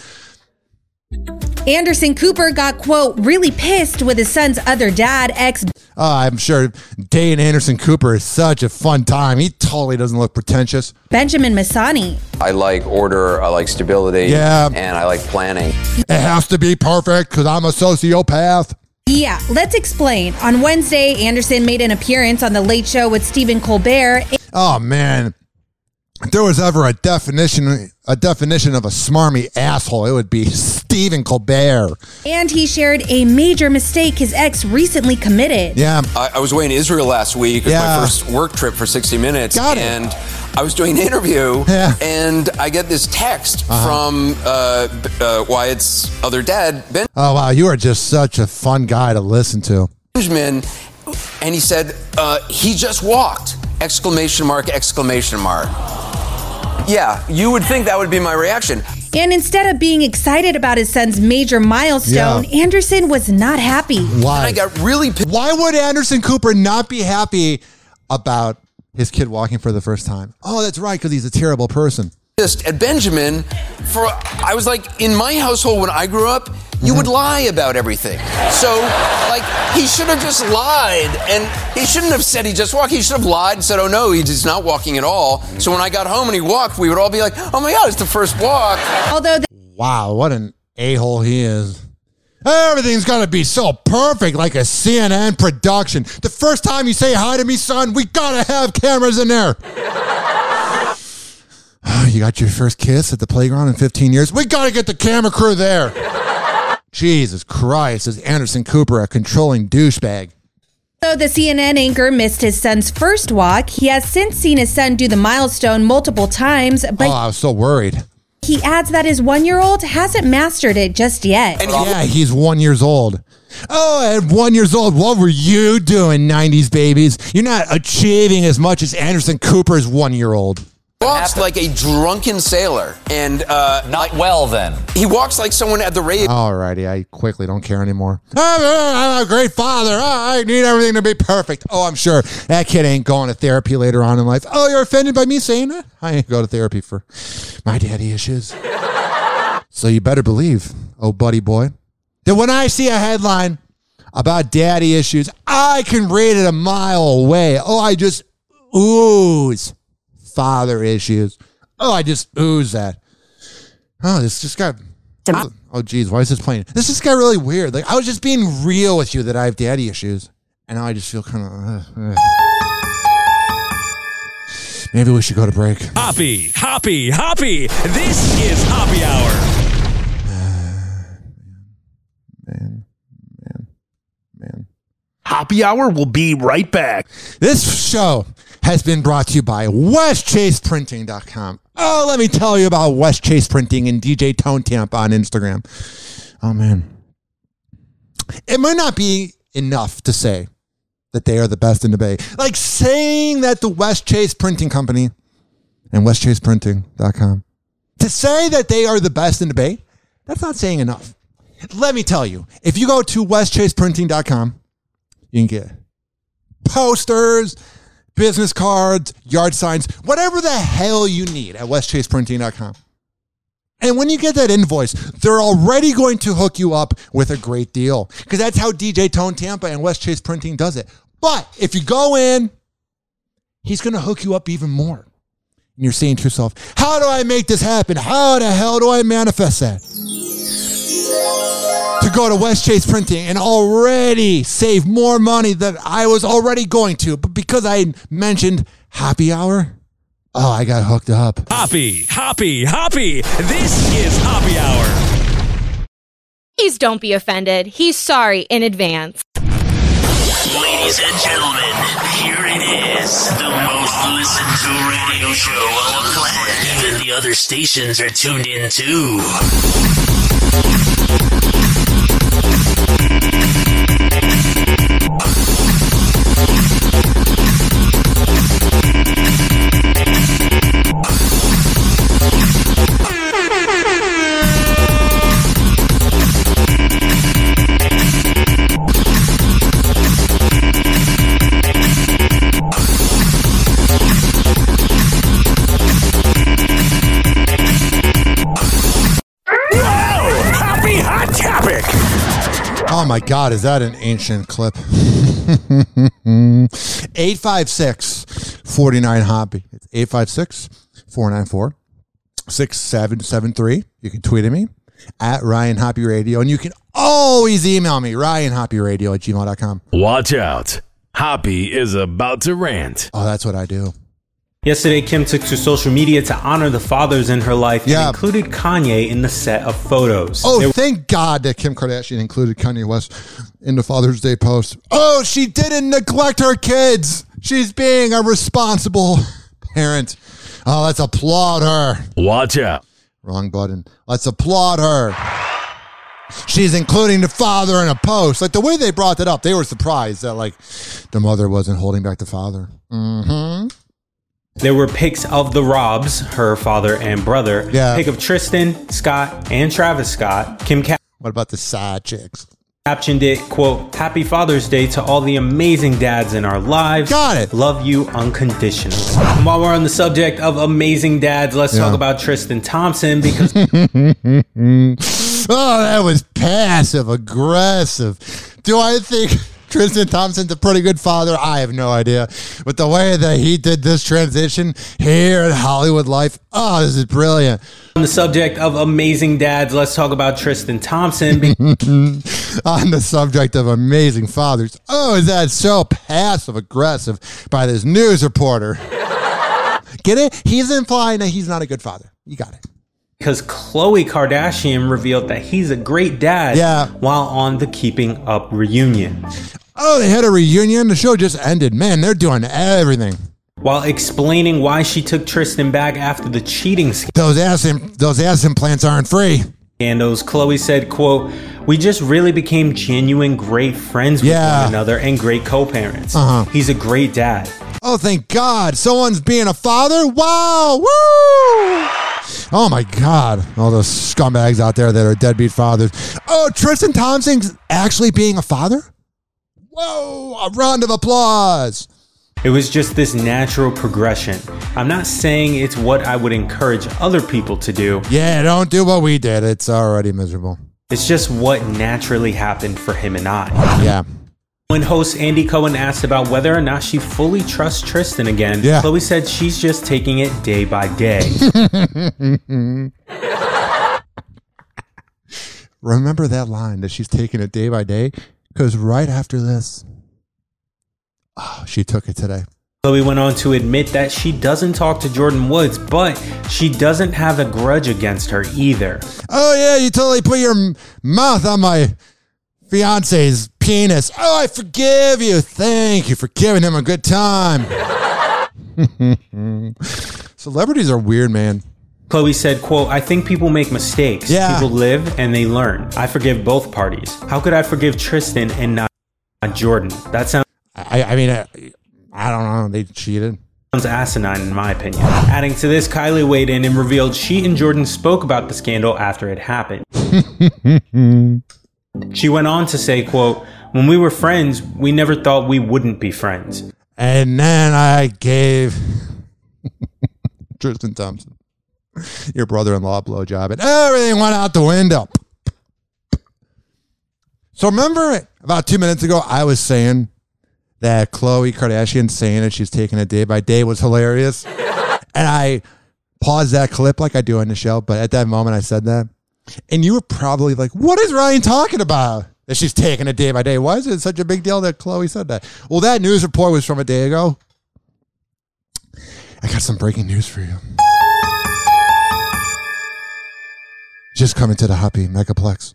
Anderson Cooper got, quote, really pissed with his son's other dad, ex. Oh, I'm sure dating Anderson Cooper is such a fun time. He totally doesn't look pretentious. Benjamin Massani. I like order, I like stability, yeah, and I like planning. It has to be perfect because I'm a sociopath. Yeah, let's explain. On Wednesday, Anderson made an appearance on The Late Show with Stephen Colbert. Oh, man. If there was ever a definition a definition of a smarmy asshole, it would be Stephen Colbert. And he shared a major mistake his ex recently committed. Yeah. I, I was away in Israel last week. It was yeah. my first work trip for sixty minutes. Got it. And I was doing an interview, yeah. and I get this text uh-huh. from uh, uh, Wyatt's other dad, Ben. Oh, wow. You are just such a fun guy to listen to. Benjamin, and he said, uh, he just walked! Exclamation mark, exclamation mark. Yeah, you would think that would be my reaction. And instead of being excited about his son's major milestone, yeah. Anderson was not happy. Why? And I got really pissed. Why would Anderson Cooper not be happy about his kid walking for the first time? Oh, that's right, because he's a terrible person. Just at Benjamin, for I was like, in my household when I grew up, you would lie about everything. So, like, he should have just lied, and he shouldn't have said he just walked. He should have lied and said, oh, no, he's not walking at all. So when I got home and he walked, we would all be like, oh, my God, it's the first walk. Although, the- wow, what an a-hole he is. Everything's got to be so perfect, like a C N N production. The first time you say hi to me, son, we got to have cameras in there. You got your first kiss at the playground in fifteen years? We got to get the camera crew there. Jesus Christ, is Anderson Cooper a controlling douchebag? Though the C N N anchor missed his son's first walk, he has since seen his son do the milestone multiple times. But oh, I was so worried. He adds that his one-year-old hasn't mastered it just yet. And yeah, he's one years old. Oh, at one years old, what were you doing, nineties babies? You're not achieving as much as Anderson Cooper's one-year-old. He walks like a drunken sailor, and uh, not well. Then he walks like someone at the rave. Alrighty, I quickly don't care anymore. I'm a great father. I need everything to be perfect. Oh, I'm sure that kid ain't going to therapy later on in life. Oh, you're offended by me saying that? I ain't go to therapy for my daddy issues. So you better believe, oh buddy boy, that when I see a headline about daddy issues, I can read it a mile away. Oh, I just ooze father issues. Oh, I just ooze that. Oh, this just got... Oh, oh, geez, why is this playing? This just got really weird. Like, I was just being real with you that I have daddy issues, and now I just feel kind of... Uh, uh. Maybe we should go to break. Hoppy, Hoppy, Hoppy. This is Hoppy Hour. Man, man, man. Hoppy Hour will be right back. This show has been brought to you by west chase printing dot com. Oh, let me tell you about West Chase Printing and D J Tone Tampa on Instagram. Oh, man. It might not be enough to say that they are the best in the Bay. Like saying that the West Chase Printing Company and west chase printing dot com, to say that they are the best in the Bay, that's not saying enough. Let me tell you, if you go to west chase printing dot com, you can get posters, business cards, yard signs, whatever the hell you need at west chase printing dot com. And when you get that invoice, they're already going to hook you up with a great deal, because that's how D J Tone Tampa and West Chase Printing does it. But if you go in, he's going to hook you up even more. And you're saying to yourself, how do I make this happen? How the hell do I manifest that? To go to West Chase Printing and already save more money than I was already going to. But because I mentioned Happy Hour, oh, I got hooked up. Hoppy, Hoppy, Hoppy. This is Hoppy Hour. Please don't be offended. He's sorry in advance. Ladies and gentlemen, here it is. The most listened to radio show on the planet. Even the other stations are tuned in too. Oh my God, is that an ancient clip? eight five six, four nine, Hoppy. It's eight five six, four nine four, six seven seven three. You can tweet at me at Ryan Hoppy Radio, and you can always email me, ryan hoppy radio at gmail dot com. Watch out. Hoppy is about to rant. Oh, that's what I do. Yesterday, Kim took to social media to honor the fathers in her life and Yeah. included Kanye in the set of photos. Oh, There- thank God that Kim Kardashian included Kanye West in the Father's Day post. Oh, she didn't neglect her kids. She's being a responsible parent. Oh, let's applaud her. Watch out. Wrong button. Let's applaud her. She's including the father in a post. Like the way they brought that up, they were surprised that like the mother wasn't holding back the father. Mm-hmm. There were pics of the Robs, her father and brother. Yeah. Pic of Tristan, Scott, and Travis Scott. Kim Cap- What about the side chicks? captioned it, quote, "Happy Father's Day to all the amazing dads in our lives. Got it. Love you unconditionally." And while we're on the subject of amazing dads, let's Yeah. talk about Tristan Thompson because Oh, that was passive aggressive. Do I think Tristan Thompson's a pretty good father? I have no idea. But the way that he did this transition here in Hollywood life, oh, this is brilliant. on the subject of amazing dads, let's talk about Tristan Thompson. Be- On the subject of amazing fathers, oh, is that so passive aggressive by this news reporter? Get it? He's implying that he's not a good father. You got it. Because Khloe Kardashian revealed that he's a great dad Yeah. while on the Keeping Up reunion. Oh, they had a reunion. The show just ended. Man, they're doing everything. While explaining why she took Tristan back after the cheating Those ass im- those ass implants aren't free. scandals, Khloe said, quote, "We just really became genuine great friends with Yeah. one another and great co-parents. Uh-huh. He's a great dad." Oh, thank God. Someone's being a father? Wow. Woo! Oh, my God. All those scumbags out there that are deadbeat fathers. Oh, Tristan Thompson's actually being a father? Whoa. A round of applause. It was just this natural progression. I'm not saying it's what I would encourage other people to do. Yeah, don't do what we did. It's already miserable. It's just what naturally happened for him and I. Yeah. When host Andy Cohen asked about whether or not she fully trusts Tristan again, yeah. Khloe said she's just taking it day by day. Remember that line that she's taking it day by day? Because right after this, oh, she took it today. Khloe went on to admit that she doesn't talk to Jordyn Woods, but she doesn't have a grudge against her either. Oh, yeah, you totally put your m- mouth on my fiance's penis. Oh, I forgive you. Thank you for giving him a good time. Celebrities are weird, man. Khloe said, quote, I think people make mistakes. Yeah. People live and they learn. I forgive both parties. How could I forgive Tristan and not, not Jordyn? That sounds... I, I mean, I, I don't know. They cheated. Sounds asinine in my opinion. Adding to this, Kylie weighed in and revealed she and Jordyn spoke about the scandal after it happened. She went on to say, quote, when we were friends, we never thought we wouldn't be friends. And then I gave Tristan Thompson, your brother-in-law, a blowjob, and everything went out the window. So remember about two minutes ago, I was saying that Khloe Kardashian saying that she's taking it day by day was hilarious. And I paused that clip like I do on the show, but at that moment I said that. And you were probably like, what is Ryan talking about? That she's taking it day by day. Why is it such a big deal that Khloe said that? Well, that news report was from a day ago. I got some breaking news for you. Just coming to the Happy Megaplex.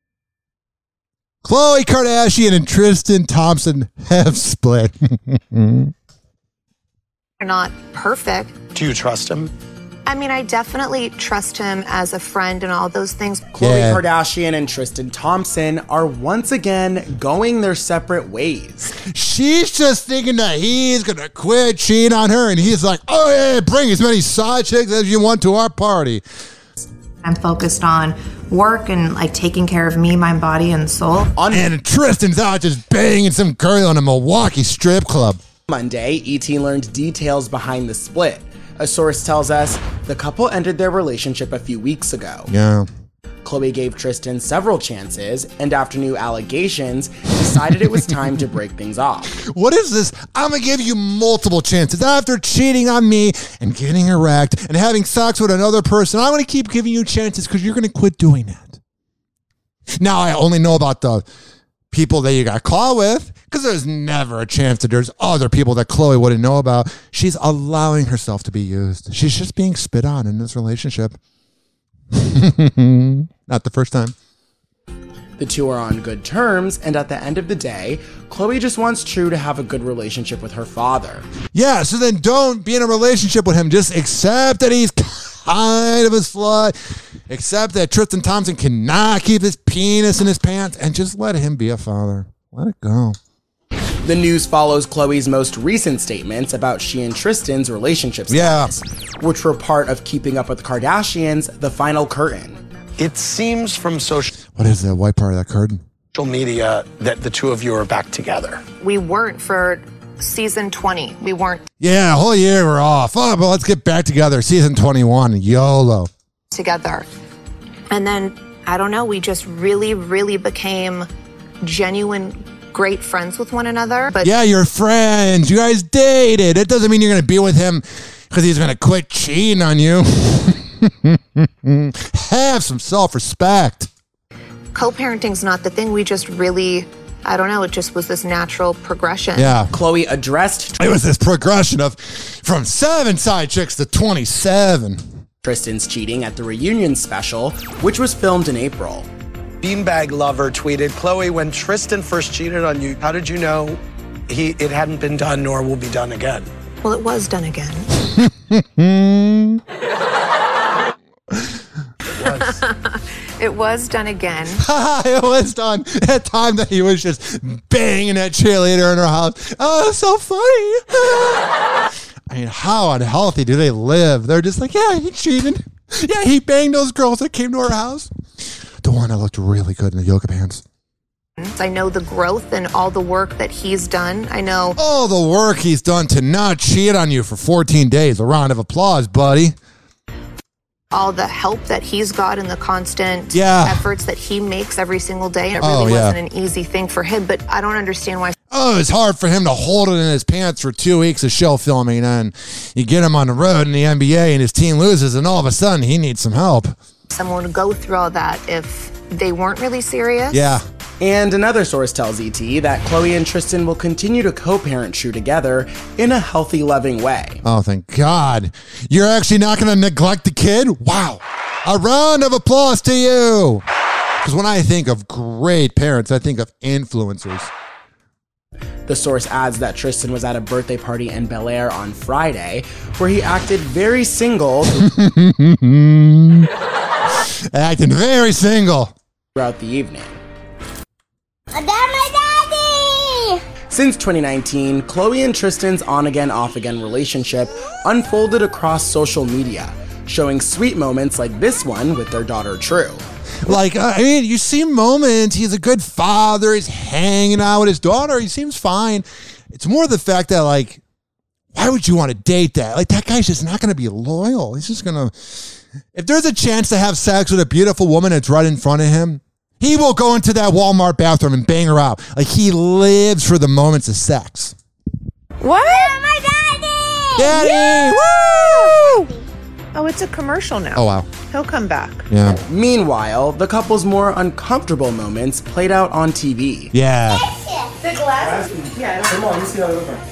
Khloe Kardashian and Tristan Thompson have split. You're not perfect. Do you trust him? I mean, I definitely trust him as a friend and all those things. Khloe yeah. Kardashian and Tristan Thompson are once again going their separate ways. She's just thinking that he's going to quit cheating on her, and he's like, oh, yeah, bring as many side chicks as you want to our party. I'm focused on work and like taking care of me, my body, and soul. On- and Tristan's out just banging some girl in a Milwaukee strip club. Monday, E T learned details behind the split. A source tells us the couple ended their relationship a few weeks ago. Yeah. Khloe gave Tristan several chances, and after new allegations, decided it was time to break things off. What is this? I'm going to give you multiple chances. After cheating on me and getting erect and having sex with another person, I'm going to keep giving you chances because you're going to quit doing that. Now, I only know about the people that you got caught with because there's never a chance that there's other people that Khloe wouldn't know about. She's allowing herself to be used. She's just being spit on in this relationship. Not the first time. The two are on good terms, and at the end of the day, Khloe just wants True to have a good relationship with her father. Yeah, so then don't be in a relationship with him. Just accept that he's kind of a slut. Accept that Tristan Thompson cannot keep his penis in his pants, and just let him be a father. Let it go. The news follows Khloe's most recent statements about she and Tristan's relationship status, yeah. which were part of Keeping Up with the Kardashians, The Final Curtain. It seems from social... What is the white part of that curtain? Social media that the two of you are back together. We weren't for season twenty. We weren't. Yeah, a whole year we're off. Oh, but let's get back together. Season twenty-one, YOLO. Together. And then, I don't know, we just really, really became genuine great friends with one another. But yeah, you're friends. You guys dated. It doesn't mean you're going to be with him because he's going to quit cheating on you. Have some self-respect. Co-parenting's not the thing. We just really, I don't know, it just was this natural progression. Yeah. Khloe addressed... It was this progression of from seven side chicks to twenty-seven. Tristan's cheating at the reunion special, which was filmed in April. Beanbag Lover tweeted, Khloe, when Tristan first cheated on you, how did you know he it hadn't been done nor will be done again? Well, it was done again. It was done again. It was done. That time that he was just banging that cheerleader in her house. Oh, so funny. I mean, how unhealthy do they live? They're just like, yeah, he cheated. Yeah, he banged those girls that came to our house. The one that looked really good in the yoga pants. I know the growth and all the work that he's done. I know all the work he's done to not cheat on you for fourteen days. A round of applause, buddy. all the help that he's got and the constant Yeah. efforts that he makes every single day. It Oh, really yeah. wasn't an easy thing for him, but I don't understand why Oh, it's hard for him to hold it in his pants for two weeks of show filming, and you get him on the road in the N B A and his team loses, and all of a sudden he needs some help. someone would go through all that if they weren't really serious. Yeah. And another source tells E T that Khloe and Tristan will continue to co-parent True together in a healthy, loving way. Oh, thank God. You're actually not going to neglect the kid? Wow. A round of applause to you. Because when I think of great parents, I think of influencers. The source adds that Tristan was at a birthday party in Bel Air on Friday, where he acted very single Acting very single throughout the evening. I got my daddy! Since twenty nineteen, Khloe and Tristan's on-again, off-again relationship unfolded across social media, showing sweet moments like this one with their daughter True. Like, uh, I mean, you see moments. He's a good father. He's hanging out with his daughter. He seems fine. It's more the fact that, like, why would you want to date that? Like, that guy's just not going to be loyal. He's just going to... If there's a chance to have sex with a beautiful woman that's right in front of him, he will go into that Walmart bathroom and bang her out. Like, he lives for the moments of sex. What? My daddy! Daddy! Woo! Oh, it's a commercial now. Oh, wow. He'll come back. Yeah. Meanwhile, the couple's more uncomfortable moments played out on T V. Yeah. The glass? Yeah. Come on, let me see how they look like.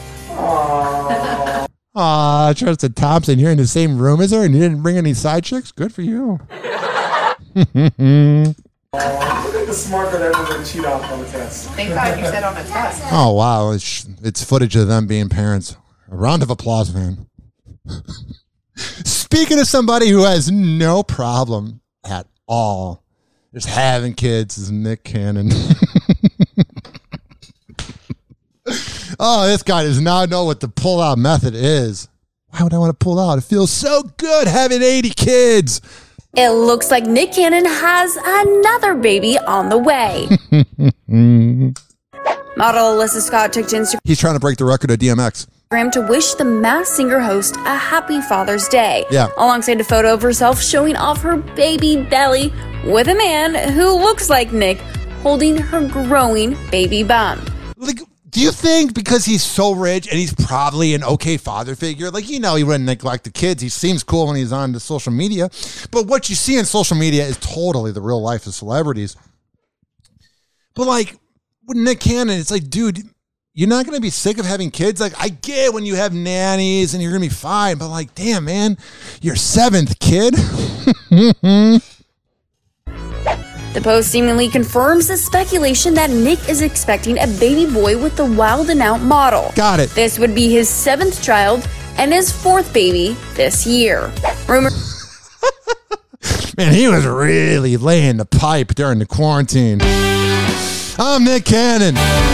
Aww. Aw, Tristan Thompson, you're in the same room as her and you didn't bring any side chicks? Good for you. Look at the smart that everyone's going to cheat off on the test. Thank God you said on a test. Oh, wow. It's, it's footage of them being parents. A round of applause, man. Speaking of somebody who has no problem at all just having kids is Nick Cannon. Oh, this guy does not know what the pull-out method is. Why would I want to pull out? It feels so good having eighty kids. It looks like Nick Cannon has another baby on the way. Model Alyssa Scott took to Instagram He's trying to break the record of D M X. to wish the Masked Singer host a happy Father's Day. Yeah. Alongside a photo of herself showing off her baby belly with a man who looks like Nick holding her growing baby bump. Like, do you think because he's so rich and he's probably an okay father figure, like, you know, he wouldn't neglect the kids. He seems cool when he's on the social media. But what you see in social media is totally the real life of celebrities. But like with Nick Cannon, it's like, dude, you're not going to be sick of having kids. Like, I get when you have nannies and you're going to be fine. But like, damn, man, your seventh kid. The post seemingly confirms the speculation that Nick is expecting a baby boy with the Wild and Out model. Got it. This would be his seventh child and his fourth baby this year. Rumor. Man, he was really laying the pipe during the quarantine. I'm Nick Cannon.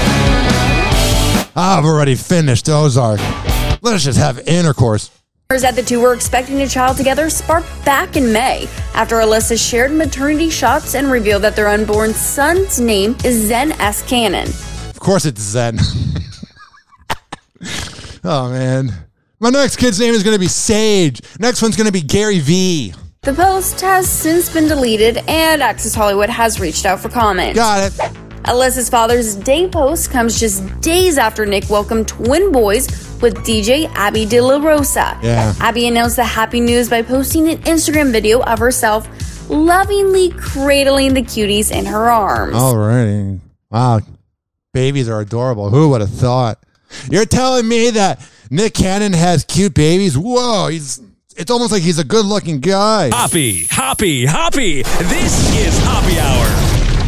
I've already finished Ozark. Let's just have intercourse. Rumors that the two were expecting a child together sparked back in May after Alyssa shared maternity shots and revealed that their unborn son's name is Zen S. Cannon. Of course it's Zen. Oh, man. My next kid's name is going to be Sage. Next one's going to be Gary V. The post has since been deleted and Access Hollywood has reached out for comment. Got it. Alyssa's Father's Day post comes just days after Nick welcomed twin boys with D J Abby De La Rosa. Yeah. Abby announced the happy news by posting an Instagram video of herself lovingly cradling the cuties in her arms. Alrighty. Wow. Babies are adorable. Who would have thought? You're telling me that Nick Cannon has cute babies? Whoa. He's. It's almost like he's a good-looking guy. Hoppy, hoppy, hoppy. This is Hoppy Hour.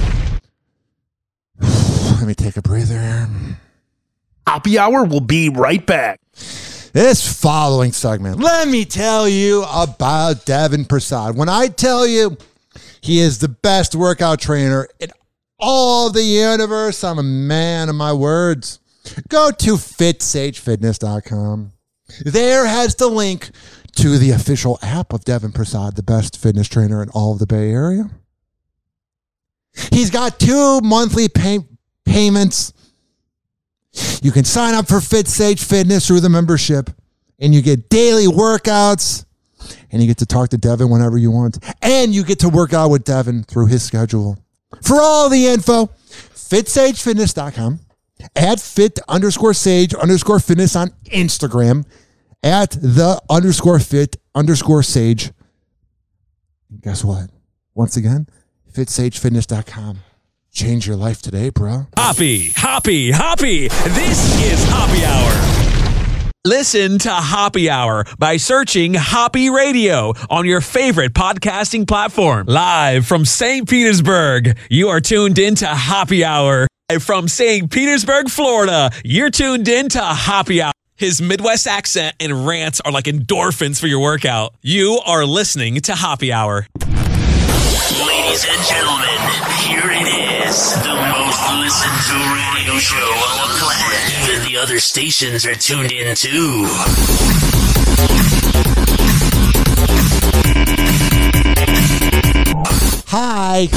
Let me take a breather here. Hoppy Hour will be right back. This following segment, let me tell you about Devin Prasad. When I tell you he is the best workout trainer in all the universe, I'm a man of my words. Go to fit sage fitness dot com. There has the link to the official app of Devin Prasad, the best fitness trainer in all of the Bay Area. He's got two monthly pay- payments. You can sign up for FitSage Fitness through the membership, and you get daily workouts and you get to talk to Devin whenever you want. And you get to work out with Devin through his schedule. For all the info, fit sage fitness dot com, at fit underscore sage underscore fitness on Instagram, at the underscore fit underscore sage. Guess what? Once again, fit sage fitness dot com. Change your life today, bro. Hoppy, hoppy, hoppy. This is Hoppy Hour. Listen to Hoppy Hour by searching Hoppy Radio on your favorite podcasting platform. Live from Saint Petersburg, you are tuned in to Hoppy Hour. And from Saint Petersburg, Florida, you're tuned in to Hoppy Hour. His Midwest accent and rants are like endorphins for your workout. You are listening to Hoppy Hour. Ladies and gentlemen, here it is, the most listened to radio show on the planet. Even the other stations are tuned in too. Hi.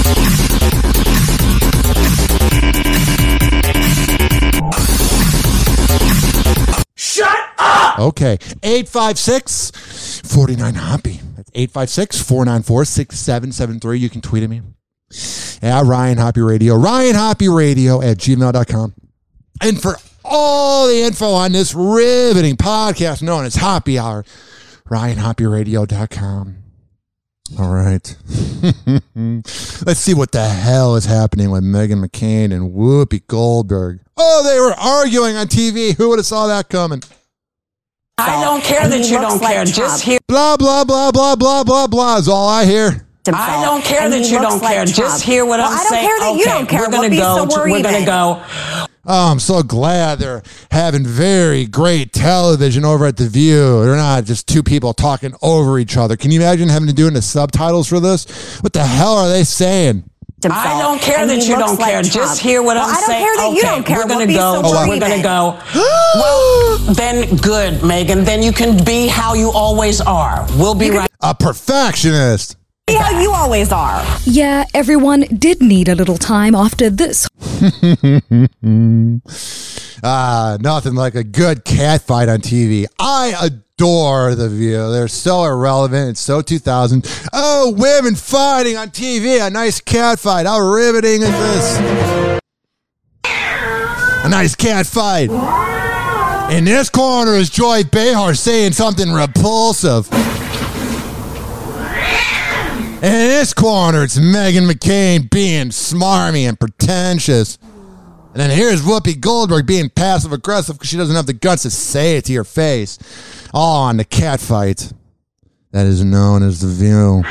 Shut up! Okay. eight five six, four nine, Hoppy. That's eight five six, four nine four, six seven seven three. You can tweet at me. Yeah, Ryan Hoppy Radio. Ryan Hoppy Radio at gmail dot com. And for all the info on this riveting podcast known as Hoppy Hour, ryan hoppy radio dot com. All right. Let's see what the hell is happening with Meghan McCain and Whoopi Goldberg. Oh, they were arguing on T V. Who would have saw that coming? I don't care that you don't care. Just hear. Blah, blah, blah, blah, blah, blah, blah is all I hear. I don't care that you don't care. Just hear what I'm saying. I don't care that you don't care. We're going to go. We're going to go. Oh, I'm so glad they're having very great television over at The View. They're not just two people talking over each other. Can you imagine having to do the subtitles for this? What the hell are they saying? I don't care that you don't care. Just hear what I'm saying. I don't care that you don't care. We're going to go. We're going to go. Well, then good, Meghan. Then you can be how you always are. We'll be right. A perfectionist. Be how you always are. Yeah, everyone did need a little time after this. Ah, nothing like a good cat fight on T V. I adore The View. They're so irrelevant. It's so two thousand. Oh, women fighting on T V. A nice cat fight. How riveting is this? A nice cat fight. In this corner is Joy Behar saying something repulsive. In this corner, it's Meghan McCain being smarmy and pretentious. And then here's Whoopi Goldberg being passive-aggressive because she doesn't have the guts to say it to your face. All on the cat fight that is known as The View.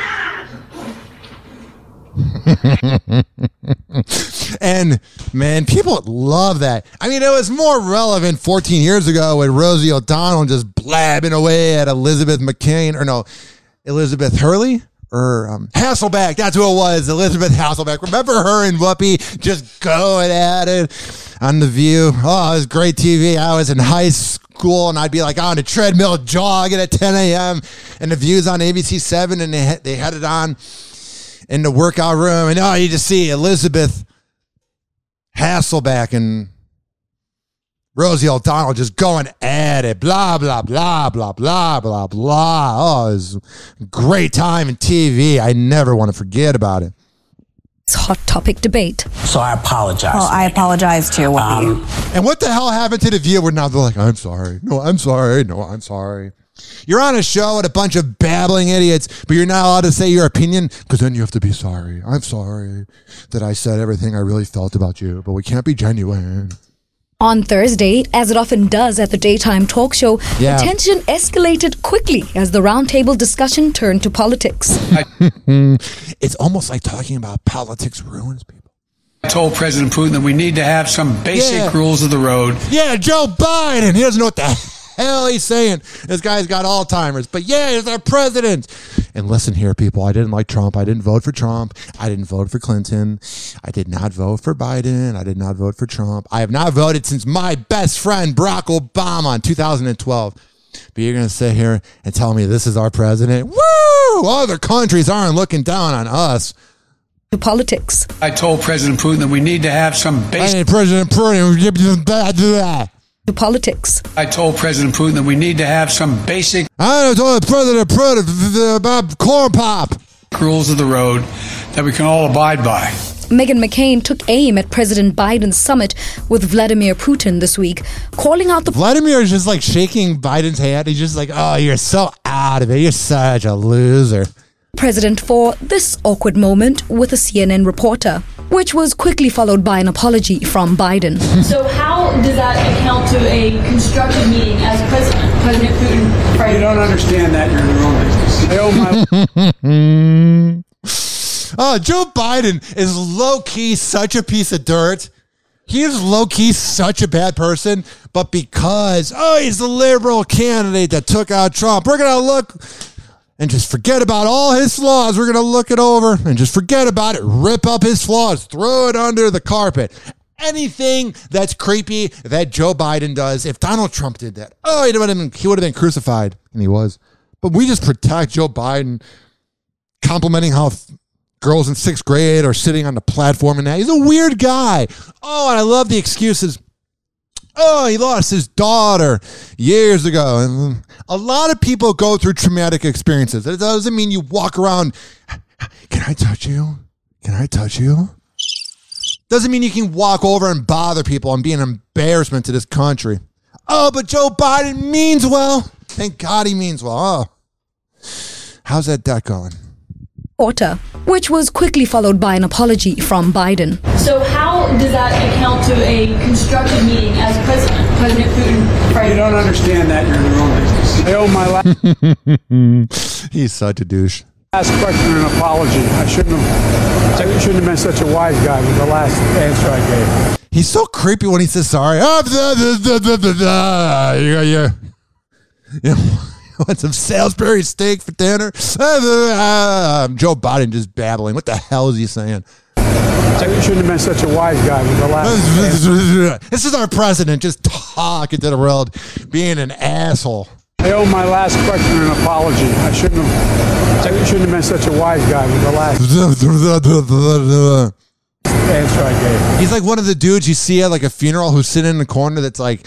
And, man, people love that. I mean, it was more relevant fourteen years ago with Rosie O'Donnell just blabbing away at Elizabeth McCain. Or no, Elizabeth Hurley? Or um, Hasselbeck, that's who it was, Elizabeth Hasselbeck. Remember her and Whoopi just going at it on The View? Oh, it was great T V. I was in high school, and I'd be like on a treadmill jogging at ten a.m., and The View's on A B C seven, and they, they had it on in the workout room, and oh, you just see Elizabeth Hasselbeck and Rosie O'Donnell just going at it, blah, blah, blah, blah, blah, blah, blah. Oh, it was a great time in T V. I never want to forget about it. It's hot topic debate. So I apologize. Oh, I apologize too. Um, and what the hell happened to The View where now they're like, I'm sorry. No, I'm sorry. No, I'm sorry. You're on a show with a bunch of babbling idiots, but you're not allowed to say your opinion because then you have to be sorry. I'm sorry that I said everything I really felt about you, but we can't be genuine. On Thursday, as it often does at the daytime talk show, yeah. the tension escalated quickly as the roundtable discussion turned to politics. It's almost like talking about politics ruins people. I told President Putin that we need to have some basic Yeah. rules of the road. Yeah, Joe Biden. He doesn't know what the hell he's saying. This guy's got Alzheimer's. But yeah, he's our president. And listen here, people. I didn't like Trump. I didn't vote for Trump. I didn't vote for Clinton. I did not vote for Biden. I did not vote for Trump. I have not voted since my best friend, Barack Obama, in two thousand twelve. But you're going to sit here and tell me this is our president? Woo! Other countries aren't looking down on us. To politics. I told President Putin that we need to have some basic... Hey, President Putin. to politics. I told President Putin that we need to have some basic I told President Putin about corn pop rules of the road that we can all abide by. Meghan McCain took aim at President Biden's summit with Vladimir Putin this week, calling out the... Vladimir is just like shaking Biden's hand. He's just like, oh, you're so out of it. You're such a loser. President for this awkward moment with a C N N reporter, which was quickly followed by an apology from Biden. So how does that account to a constructive meeting as President, President Putin? Right? You don't understand that. You're in the wrong business. I owe my... Oh, Joe Biden is low-key such a piece of dirt. He is low-key such a bad person, but because, oh, he's the liberal candidate that took out Trump, we're going to look and just forget about all his flaws. We're going to look it over and just forget about it, rip up his flaws, throw it under the carpet. Anything that's creepy that Joe Biden does, if Donald Trump did that, oh, he would have been, he would have been crucified, and he was. But we just protect Joe Biden, complimenting how... girls in sixth grade are sitting on the platform and that. He's a weird guy. Oh, and I love the excuses. Oh, he lost his daughter years ago. And a lot of people go through traumatic experiences. It doesn't mean you walk around, can I touch you? Can I touch you? Doesn't mean you can walk over and bother people and be an embarrassment to this country. Oh, but Joe Biden means well. Thank God he means well. Oh, how's that debt going? Order, which was quickly followed by an apology from Biden. So how does that account to a constructive meeting as President, President Putin? Right? You don't understand that. You're in the wrong business. I owe my last... He's such a douche. Last question and an apology. I shouldn't have, I shouldn't have been such a wise guy with the last answer I gave. He's so creepy when he says sorry. Oh, blah, blah, blah, blah, blah. Yeah, yeah. Yeah. Want some Salisbury steak for dinner? Uh, Joe Biden just babbling. What the hell is he saying? You shouldn't have been such a wise guy with the last. This is our president just talking to the world, being an asshole. I owe my last question an apology. I shouldn't have. You shouldn't have been such a wise guy with the last answer I gave. He's like one of the dudes you see at like a funeral who's sitting in the corner that's like,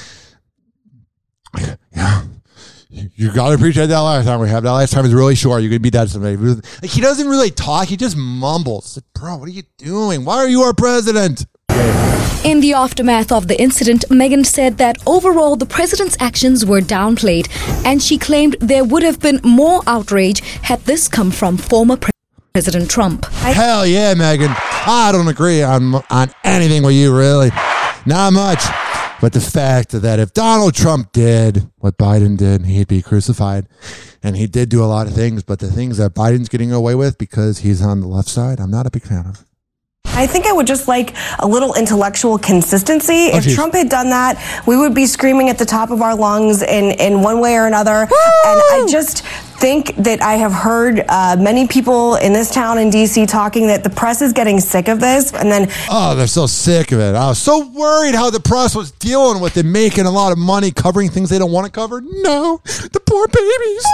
yeah. You got to appreciate that last time we have. That last time is really short. You're going to be dead someday. Like, he doesn't really talk. He just mumbles. Like, bro, what are you doing? Why are you our president? In the aftermath of the incident, Meghan said that overall the president's actions were downplayed, and she claimed there would have been more outrage had this come from former President Trump. Hell yeah, Meghan. I don't agree on, on anything with you, really. Not much. But the fact that if Donald Trump did what Biden did, he'd be crucified. And he did do a lot of things, but the things that Biden's getting away with because he's on the left side, I'm not a big fan of. I think I would just like a little intellectual consistency. Oh, if geez. Trump had done that, we would be screaming at the top of our lungs in, in one way or another. Woo! And I just think that I have heard uh, many people in this town in D C talking that the press is getting sick of this. And then, oh, they're so sick of it. I was so worried how the press was dealing with it, making a lot of money covering things they don't want to cover. No, the poor babies.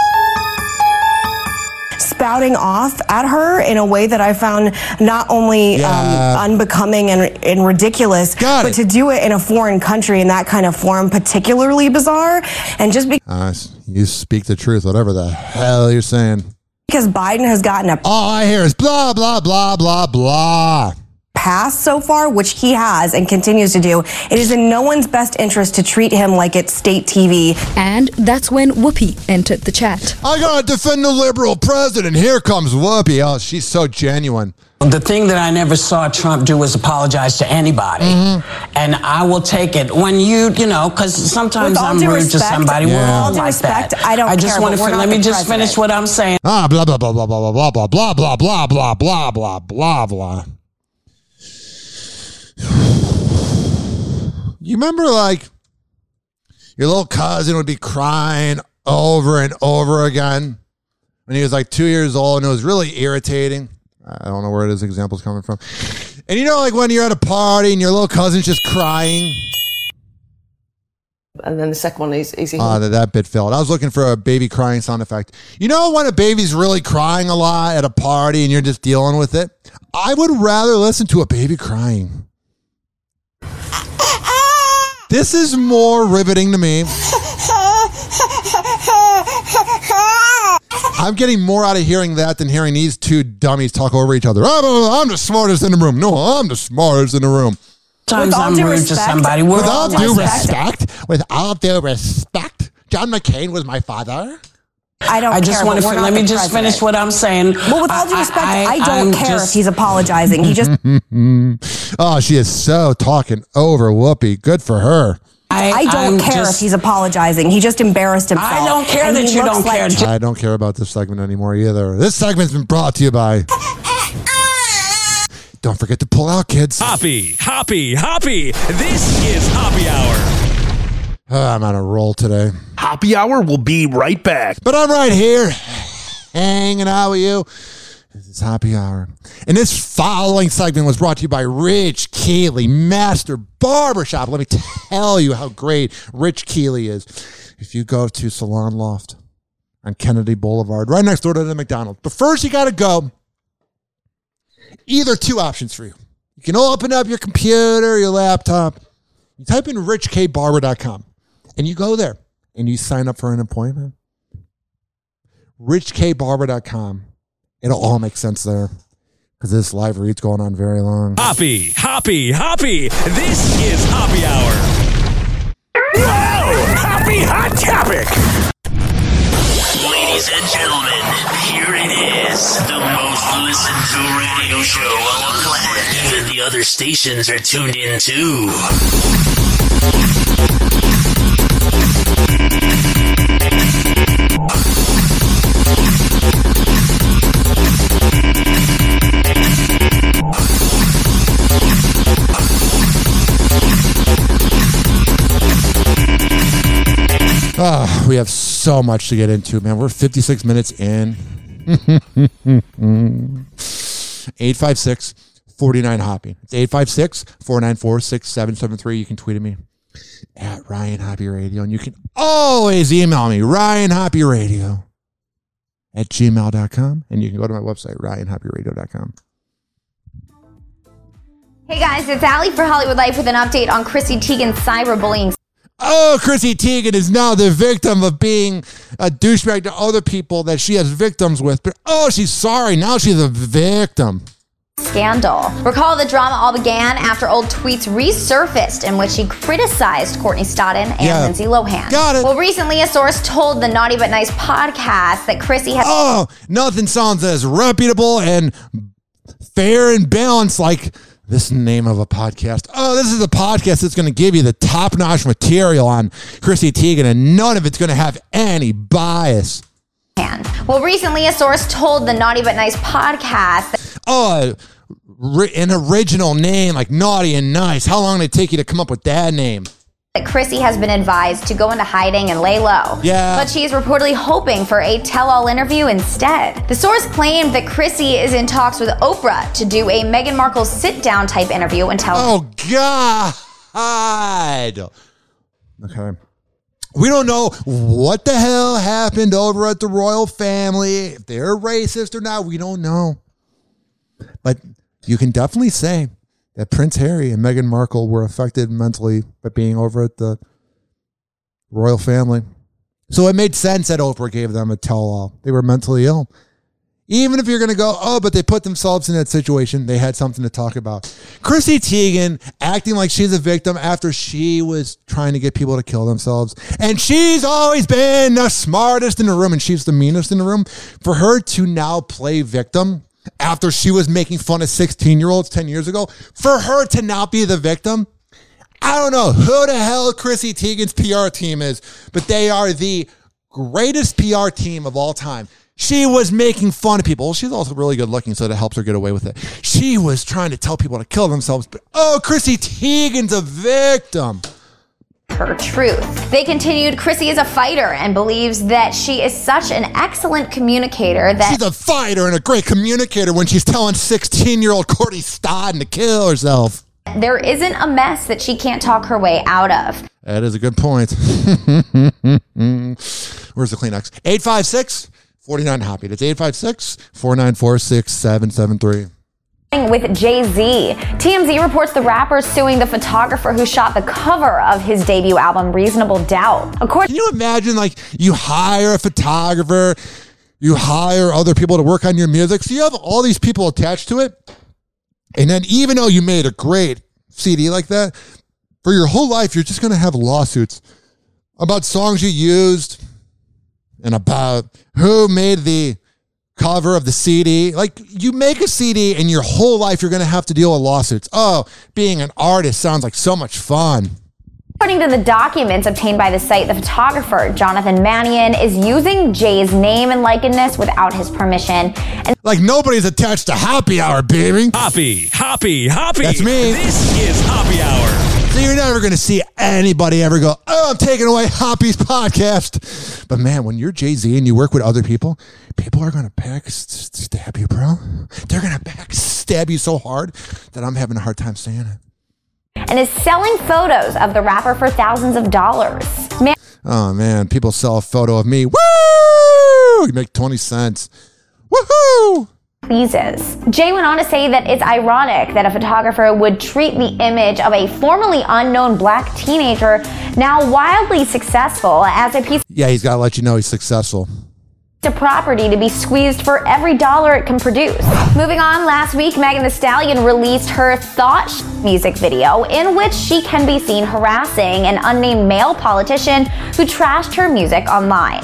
Spouting off at her in a way that I found not only yeah. um, unbecoming and, and ridiculous, Got but it. to do it in a foreign country in that kind of form, particularly bizarre. And just be- uh, you speak the truth, whatever the hell you're saying. Because Biden has gotten a all I hear is blah, blah, blah, blah, blah. pass so far, which he has and continues to do, it is in no one's best interest to treat him like it's state T V. And that's when Whoopi entered the chat. I gotta defend the liberal president. Here comes Whoopi. Oh, she's so genuine. The thing that I never saw Trump do was apologize to anybody. Mm-hmm. And I will take it when you, you know, because sometimes I'm rude respect, to somebody. With Yeah. all due like respect, that. I don't I just care, want to, but we're let not me the just president. finish what I'm saying. Ah, blah, blah, blah, blah, blah, blah, blah, blah, blah, blah, blah, blah, blah, blah, blah, blah. You remember, like, your little cousin would be crying over and over again when he was like two years old, and it was really irritating. I don't know where this example's coming from. And you know, like when you're at a party and your little cousin's just crying. And then the second one is easy. Ah, uh, that, that bit failed. I was looking for a baby crying sound effect. You know when a baby's really crying a lot at a party and you're just dealing with it? I would rather listen to a baby crying. This is more riveting to me. I'm getting more out of hearing that than hearing these two dummies talk over each other. I'm, I'm the smartest in the room. No, I'm the smartest in the room. Sometimes I'm rude respect, to somebody. With all due respect, with all due respect, John McCain was my father. I don't I just care, want to fin- let me just president. finish what I'm saying. Well, with all due respect, I, I, I don't I'm care just... if he's apologizing. He just Oh, she is so talking over Whoopi. Good for her. I, I don't I'm care just, if he's apologizing. He just embarrassed himself. I don't care that you don't like care. I don't care about this segment anymore either. This segment's been brought to you by... Don't forget to pull out, kids. Hoppy, Hoppy, Hoppy. This is Hoppy Hour. Oh, I'm on a roll today. Hoppy Hour will be right back. But I'm right here, hanging out with you. This is Hoppy Hour. And this following segment was brought to you by Rich Keeley, Master Barbershop. Let me tell you how great Rich Keeley is. If you go to Salon Loft on Kennedy Boulevard, right next door to the McDonald's. But first, you got to go. Either two options for you. You can open up your computer, your laptop. You type in rich k barber dot com and you go there and you sign up for an appointment. rich k barber dot com. It'll all make sense there because this live read's going on very long. Hoppy, Hoppy, Hoppy. This is Hoppy Hour. Whoa! Hoppy Hot Topic. Ladies and gentlemen, here it is, the most listened to radio show on the planet. Even the other stations are tuned in too. Oh, we have so much to get into, man. We're fifty-six minutes in. eight five six, four nine, Hoppy. It's eight five six, four nine four, six seven seven three. You can tweet at me at Ryan Hoppy Radio. And you can always email me, Ryan Hoppy Radio at gmail dot com. And you can go to my website, ryan hoppy radio dot com. Hey guys, it's Allie for Hollywood Life with an update on Chrissy Teigen's cyberbullying. Oh, Chrissy Teigen is now the victim of being a douchebag to other people that she has victims with. But oh, she's sorry. Now she's a victim. Scandal. Recall the drama all began after old tweets resurfaced in which she criticized Courtney Stodden and Yeah. Lindsay Lohan. Got it. Well, recently a source told the Naughty But Nice podcast that Chrissy had... Oh, nothing sounds as reputable and fair and balanced like this name of a podcast. Oh, this is a podcast that's going to give you the top-notch material on Chrissy Teigen, and none of it's going to have any bias. Well, recently a source told the Naughty But Nice podcast that... Oh, an original name like Naughty and Nice. How long did it take you to come up with that name? that Chrissy has been advised to go into hiding and lay low. Yeah. But she is reportedly hoping for a tell-all interview instead. The source claimed that Chrissy is in talks with Oprah to do a Meghan Markle sit-down type interview and tell... Oh, God. Okay. We don't know what the hell happened over at the royal family. If they're racist or not, we don't know. But you can definitely say that Prince Harry and Meghan Markle were affected mentally by being over at the royal family. So it made sense that Oprah gave them a tell-all. They were mentally ill. Even if you're going to go, oh, but they put themselves in that situation, they had something to talk about. Chrissy Teigen acting like she's a victim after she was trying to get people to kill themselves. And she's always been the smartest in the room and she's the meanest in the room. For her to now play victim after she was making fun of sixteen-year-olds ten years ago, for her to now be the victim, I don't know who the hell Chrissy Teigen's P R team is, but they are the greatest P R team of all time. She was making fun of people. Well, she's also really good looking, so that helps her get away with it. She was trying to tell people to kill themselves, but oh, Chrissy Teigen's a victim. Her truth. They continued, Chrissy is a fighter and believes that she is such an excellent communicator that... She's a fighter and a great communicator when she's telling sixteen-year-old Courtney Stodden to kill herself. There isn't a mess that she can't talk her way out of. That is a good point. Where's the Kleenex? eight five six, four nine, Hoppy. That's eight five six, four nine four, six seven seven three. with Jay-Z. T M Z reports the rapper suing the photographer who shot the cover of his debut album, Reasonable Doubt. According- Can you imagine, like, you hire a photographer, you hire other people to work on your music, so you have all these people attached to it, and then even though you made a great C D like that, for your whole life, you're just going to have lawsuits about songs you used and about who made the cover of the C D. Like, you make a C D and your whole life you're going to have to deal with lawsuits. Oh, being an artist sounds like so much fun. According to the documents obtained by the site, the photographer, Jonathan Mannion, is using Jay's name and likeness without his permission. And like, nobody's attached to Happy Hour, baby. Hoppy, Hoppy, Hoppy. That's me. This is Hoppy Hour. So you're never going to see anybody ever go, oh, I'm taking away Hoppy's podcast. But man, when you're Jay-Z and you work with other people, people are going to backstab you, bro. They're going to backstab you so hard that I'm having a hard time saying it. And is selling photos of the rapper for thousands of dollars. Man- oh, man. People sell a photo of me. Woo! You make twenty cents. Woohoo! Pleases. Jay went on to say that it's ironic that a photographer would treat the image of a formerly unknown black teenager, now wildly successful, as a piece Yeah, he's got to let you know he's successful. of property to be squeezed for every dollar it can produce. Moving on, last week, Megan Thee Stallion released her Thought music video in which she can be seen harassing an unnamed male politician who trashed her music online.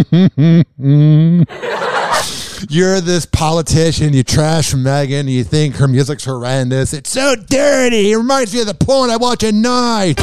You're this politician, you trash Megan, you think her music's horrendous. It's so dirty. It reminds me of the porn I watch at night.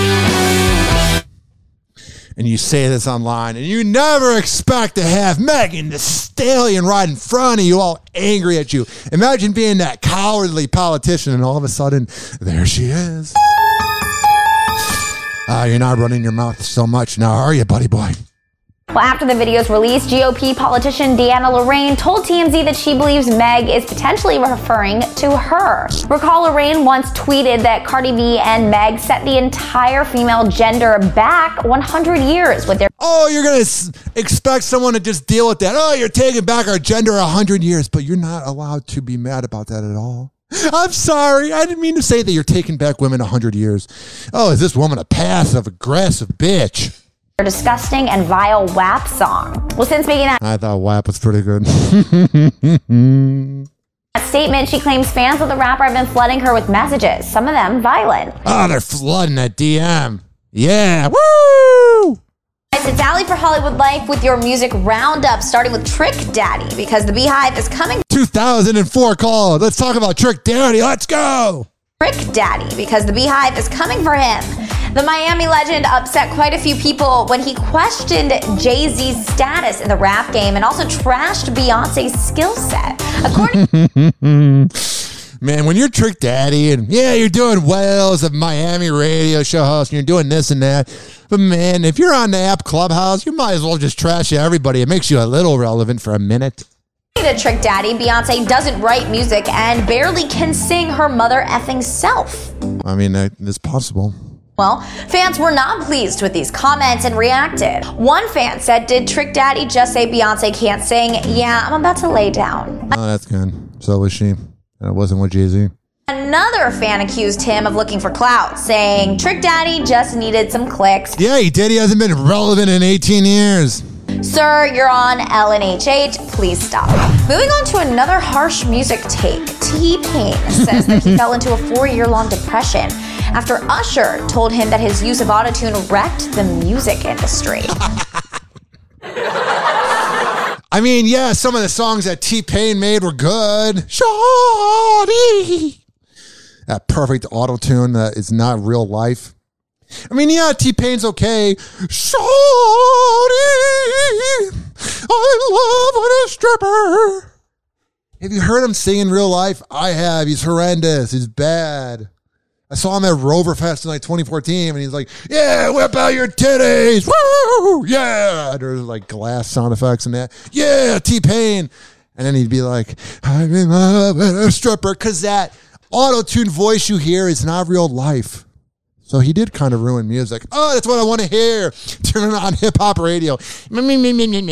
And you say this online, and you never expect to have Megan Thee Stallion right in front of you, all angry at you. Imagine being that cowardly politician, and all of a sudden, there she is. Ah, uh, you're not running your mouth so much now, are you, buddy boy? Well, after the video's release, G O P politician Deanna Lorraine told T M Z that she believes Meg is potentially referring to her. Recall Lorraine once tweeted that Cardi B and Meg set the entire female gender back one hundred years with their... Oh, you're going to s- expect someone to just deal with that. Oh, you're taking back our gender one hundred years, but you're not allowed to be mad about that at all. I'm sorry. I didn't mean to say that you're taking back women one hundred years. Oh, is this woman a passive, aggressive bitch? Disgusting and vile W A P song. Well, since making that I thought W A P was pretty good. statement, she claims fans of the rapper have been flooding her with messages, some of them violent. Oh, they're flooding that D M. Yeah, woo! It's Ali for Hollywood Life with your music roundup, starting with Trick Daddy, because the Beehive is coming. two thousand four call. Let's talk about Trick Daddy. Let's go. Trick Daddy, because the Beehive is coming for him. The Miami legend upset quite a few people when he questioned Jay-Z's status in the rap game and also trashed Beyonce's skill set. According Man, when you're Trick Daddy and yeah, you're doing well as a Miami radio show host and you're doing this and that, but man, if you're on the app Clubhouse, you might as well just trash everybody. It makes you a little relevant for a minute. to Trick Daddy, Beyonce doesn't write music and barely can sing her mother effing self. I mean, it's possible. Well, fans were not pleased with these comments and reacted. One fan said, "Did Trick Daddy just say Beyonce can't sing? Yeah, I'm about to lay down." Oh, that's good. So was she. And it wasn't with Jay-Z. Another fan accused him of looking for clout, saying Trick Daddy just needed some clicks. Yeah, he did. He hasn't been relevant in eighteen years. Sir, you're on L N H H. Please stop. Moving on to another harsh music take. T-Pain says that he fell into a four-year-long depression after Usher told him that his use of autotune wrecked the music industry. I mean, yeah, some of the songs that T-Pain made were good. Shawty. That perfect autotune that is not real life. I mean, yeah, T-Pain's okay. Shawty, I love a stripper. Have you heard him sing in real life? I have. He's horrendous. He's bad. I saw him at Roverfest in like twenty fourteen, and he's like, yeah, whip out your titties. Woo! Yeah. There's like glass sound effects and that. Yeah, T-Pain. And then he'd be like, I'm in love with a stripper, because that auto-tune voice you hear is not real life. So he did kind of ruin music. Oh, that's what I want to hear. Turn on hip-hop radio.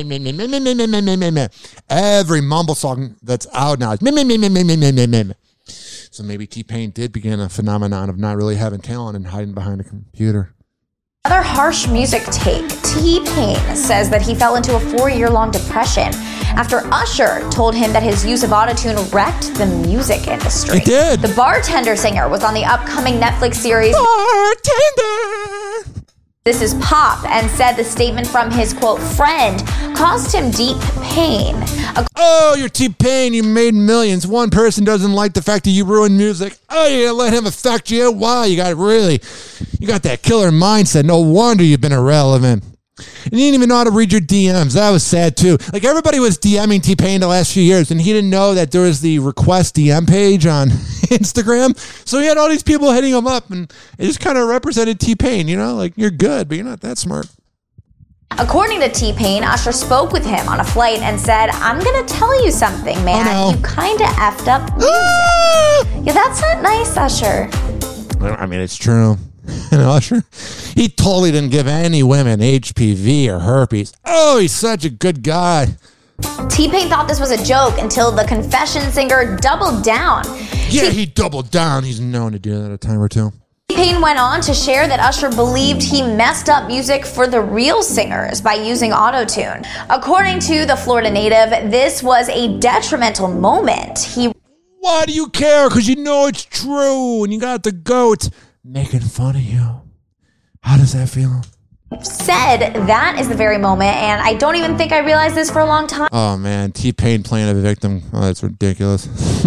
Every mumble song that's out now. So maybe T-Pain did begin a phenomenon of not really having talent and hiding behind a computer. Another harsh music take. T-Pain says that he fell into a four-year-long depression after Usher told him that his use of autotune wrecked the music industry. It did. The Bartender singer was on the upcoming Netflix series Bartender. This Is Pop, and said the statement from his, quote, friend caused him deep pain. A- oh, you're T-Pain. You made millions. One person doesn't like the fact that you ruined music. Oh, you gonna let him affect you? Wow, you got really, you got that killer mindset. No wonder you've been irrelevant. And you didn't even know how to read your D Ms. That was sad, too. Like, everybody was DMing T-Pain the last few years, and he didn't know that there was the request D M page on Instagram. So he had all these people hitting him up, and it just kind of represented T-Pain, you know? Like, you're good, but you're not that smart. According to T-Pain, Usher spoke with him on a flight and said, I'm going to tell you something, man. Oh, no. You kind of effed up music. Yeah, that's not nice, Usher. I mean, it's true. And Usher, he totally didn't give any women H P V or herpes. Oh, he's such a good guy. T-Pain thought this was a joke until the Confession singer doubled down. Yeah, T- he doubled down. He's known to do that a time or two. T-Pain went on to share that Usher believed he messed up music for the real singers by using autotune. According to the Florida native, this was a detrimental moment. He Why do you care? Because you know it's true, and you got the goat making fun of you. How does that feel? Said that is the very moment, and I don't even think I realized this for a long time. Oh, man. T-Pain playing a victim. Oh, that's ridiculous.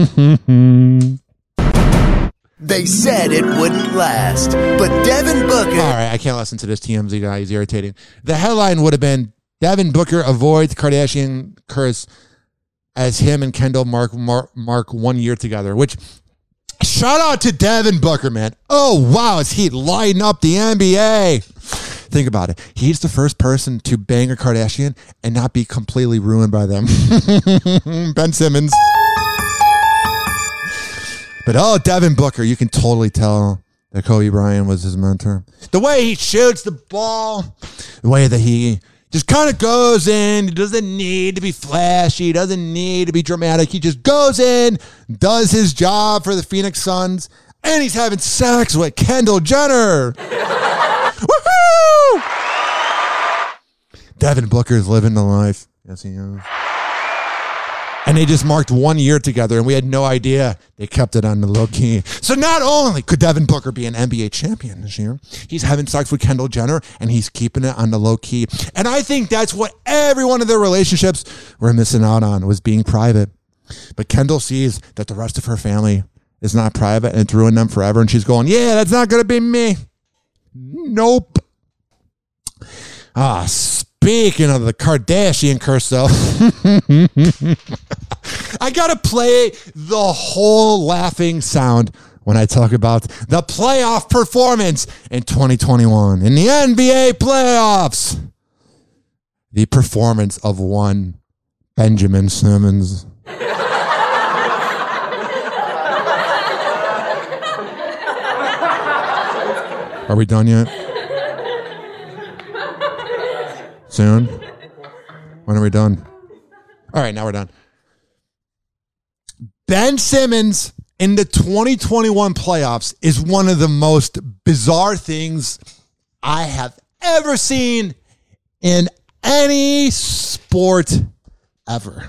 They said it wouldn't last, but Devin Booker... All right, I can't listen to this T M Z guy. He's irritating. The headline would have been, Devin Booker avoids Kardashian curse as him and Kendall mark, mark, mark one year together, which... Shout out to Devin Booker, man. Oh, wow, is he lighting up the N B A? Think about it. He's the first person to bang a Kardashian and not be completely ruined by them. Ben Simmons. But, oh, Devin Booker, you can totally tell that Kobe Bryant was his mentor. The way he shoots the ball, the way that he just kind of goes in. He doesn't need to be flashy. He doesn't need to be dramatic. He just goes in, does his job for the Phoenix Suns, and he's having sex with Kendall Jenner. Woohoo! Devin Booker's living the life. Yes, he is. And they just marked one year together, and we had no idea. They kept it on the low key. So not only could Devin Booker be an N B A champion this year, he's having sex with Kendall Jenner, and he's keeping it on the low key. And I think that's what every one of their relationships were missing out on, was being private. But Kendall sees that the rest of her family is not private, and it's ruined them forever. And she's going, yeah, that's not going to be me. Nope. Ah, speaking of the Kardashian curse, though, I got to play the whole laughing sound when I talk about the playoff performance in twenty twenty-one in the N B A playoffs. The performance of one Benjamin Simmons. Are we done yet? Soon? When are we done? All right, now we're done. Ben Simmons in the twenty twenty-one playoffs is one of the most bizarre things I have ever seen in any sport ever.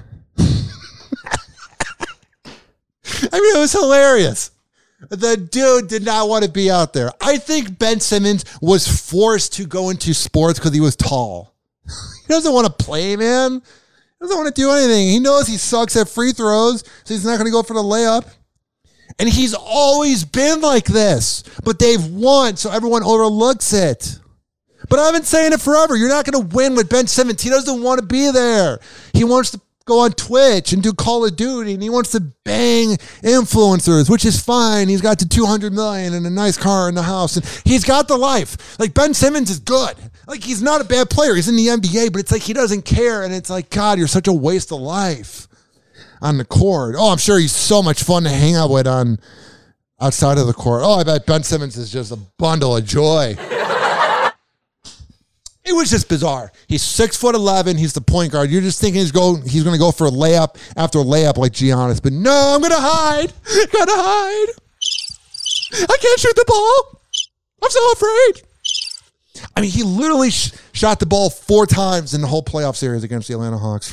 I mean, it was hilarious. The dude did not want to be out there. I think Ben Simmons was forced to go into sports because he was tall. He doesn't want to play, man. He doesn't want to do anything. He knows he sucks at free throws, so he's not going to go for the layup. And he's always been like this, but they've won, so everyone overlooks it. But I've been saying it forever. You're not going to win with Ben Simmons. He doesn't want to be there. He wants to go on Twitch and do Call of Duty, and he wants to bang influencers, which is fine. He's got the two hundred million and a nice car in the house, and he's got the life. Like, Ben Simmons is good. Like, he's not a bad player. He's in the N B A, but it's like he doesn't care, and it's like, God, you're such a waste of life on the court. Oh, I'm sure he's so much fun to hang out with on outside of the court. Oh, I bet Ben Simmons is just a bundle of joy. It was just bizarre. He's six foot eleven. He's the point guard. You're just thinking he's going he's going to go for a layup after a layup like Giannis. But no, I'm going to hide. Gotta hide. I can't shoot the ball. I'm so afraid. I mean, he literally sh- shot the ball four times in the whole playoff series against the Atlanta Hawks.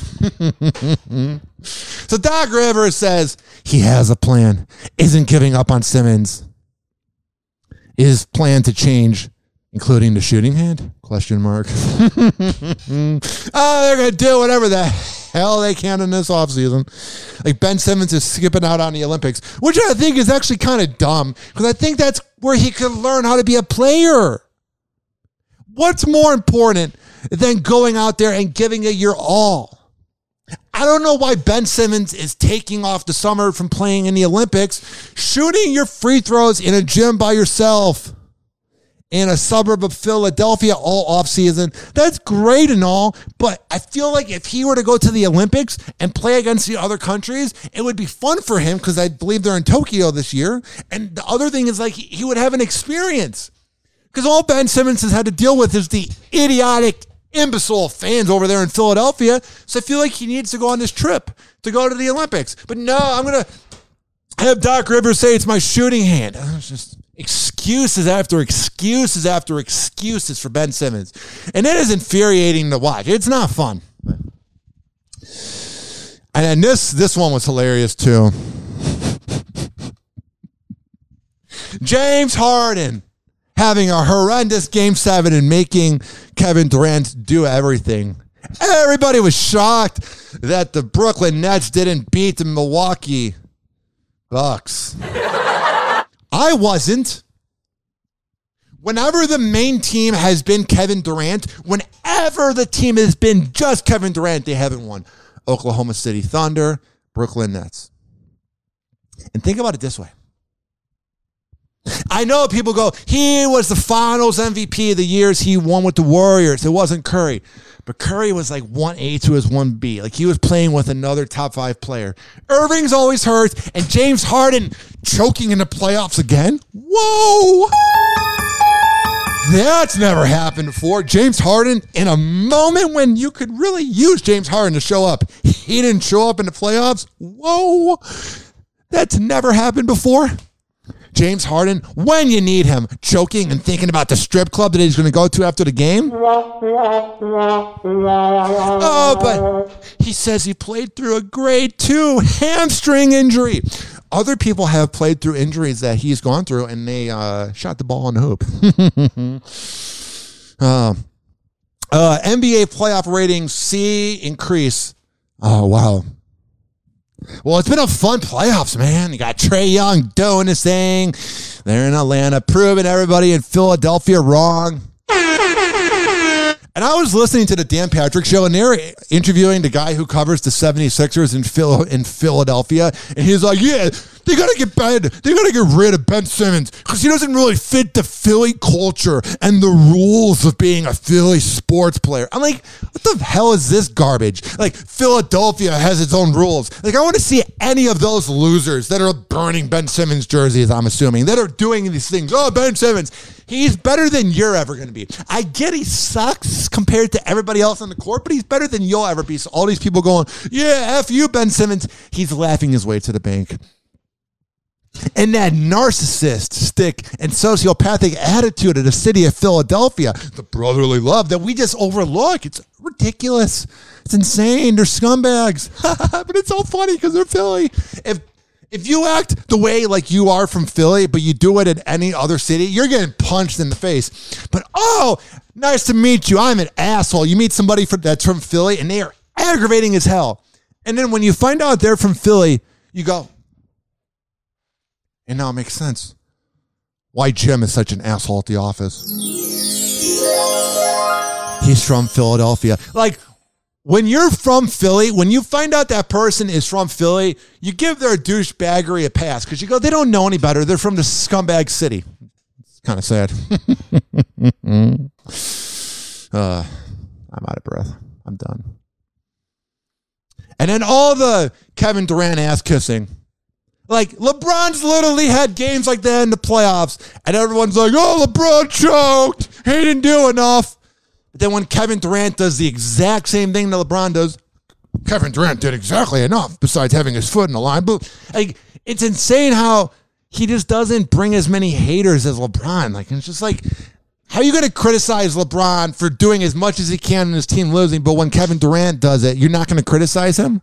So Doc Rivers says he has a plan. Isn't giving up on Simmons. Is plan to change, including the shooting hand? Question mark. Oh, they're going to do whatever the hell they can in this offseason. Like Ben Simmons is skipping out on the Olympics, which I think is actually kind of dumb because I think that's where he could learn how to be a player. What's more important than going out there and giving it your all? I don't know why Ben Simmons is taking off the summer from playing in the Olympics, shooting your free throws in a gym by yourself in a suburb of Philadelphia all offseason. That's great and all, but I feel like if he were to go to the Olympics and play against the other countries, it would be fun for him because I believe they're in Tokyo this year. And the other thing is like he would have an experience because all Ben Simmons has had to deal with is the idiotic, imbecile fans over there in Philadelphia. So I feel like he needs to go on this trip to go to the Olympics. But no, I'm going to have Doc Rivers say it's my shooting hand. It's just excuses after excuses after excuses for Ben Simmons. And it is infuriating to watch. It's not fun. And then this, this one was hilarious too. James Harden having a horrendous game seven and making Kevin Durant do everything. Everybody was shocked that the Brooklyn Nets didn't beat the Milwaukee Bucks. I wasn't. Whenever the main team has been Kevin Durant, whenever the team has been just Kevin Durant, they haven't won. Oklahoma City Thunder, Brooklyn Nets. And think about it this way. I know people go, he was the finals M V P of the years he won with the Warriors. It wasn't Curry. But Curry was like one A to his one B. Like he was playing with another top five player. Irving's always hurt. And James Harden choking in the playoffs again? Whoa! That's never happened before. James Harden, in a moment when you could really use James Harden to show up, he didn't show up in the playoffs? Whoa! That's never happened before. James Harden, when you need him, choking and thinking about the strip club that he's going to go to after the game. Oh, but he says he played through a grade two hamstring injury. Other people have played through injuries that he's gone through, and they uh, shot the ball in the hoop. uh, uh, N B A playoff ratings, C increase. Oh, wow. Well, it's been a fun playoffs, man. You got Trae Young doing his thing. They're in Atlanta, proving everybody in Philadelphia wrong. And I was listening to the Dan Patrick Show, and they were interviewing the guy who covers the seventy-sixers in Phil- in Philadelphia. And he's like, yeah, they got to get bad. They got to get rid of Ben Simmons because he doesn't really fit the Philly culture and the rules of being a Philly sports player. I'm like, what the hell is this garbage? Like, Philadelphia has its own rules. Like, I want to see any of those losers that are burning Ben Simmons jerseys, I'm assuming, that are doing these things. Oh, Ben Simmons. He's better than you're ever going to be. I get he sucks compared to everybody else on the court, but he's better than you'll ever be. So all these people going, yeah, F you, Ben Simmons. He's laughing his way to the bank. And that narcissist stick and sociopathic attitude of the city of Philadelphia, the brotherly love that we just overlook. It's ridiculous. It's insane. They're scumbags. But it's so funny because they're Philly. If If you act the way like you are from Philly, but you do it in any other city, you're getting punched in the face. But, oh, nice to meet you. I'm an asshole. You meet somebody from, that's from Philly, and they are aggravating as hell. And then when you find out they're from Philly, you go, and now it makes sense why Jim is such an asshole at the office. He's from Philadelphia. Like, when you're from Philly, when you find out that person is from Philly, you give their douchebaggery a pass because you go, they don't know any better. They're from the scumbag city. It's kind of sad. uh, I'm out of breath. I'm done. And then all the Kevin Durant ass kissing. Like, LeBron's literally had games like that in the playoffs, and everyone's like, oh, LeBron choked. He didn't do enough. But then when Kevin Durant does the exact same thing that LeBron does, Kevin Durant did exactly enough besides having his foot in the line. But like, it's insane how he just doesn't bring as many haters as LeBron. Like, it's just like, how are you going to criticize LeBron for doing as much as he can and his team losing, but when Kevin Durant does it, you're not going to criticize him?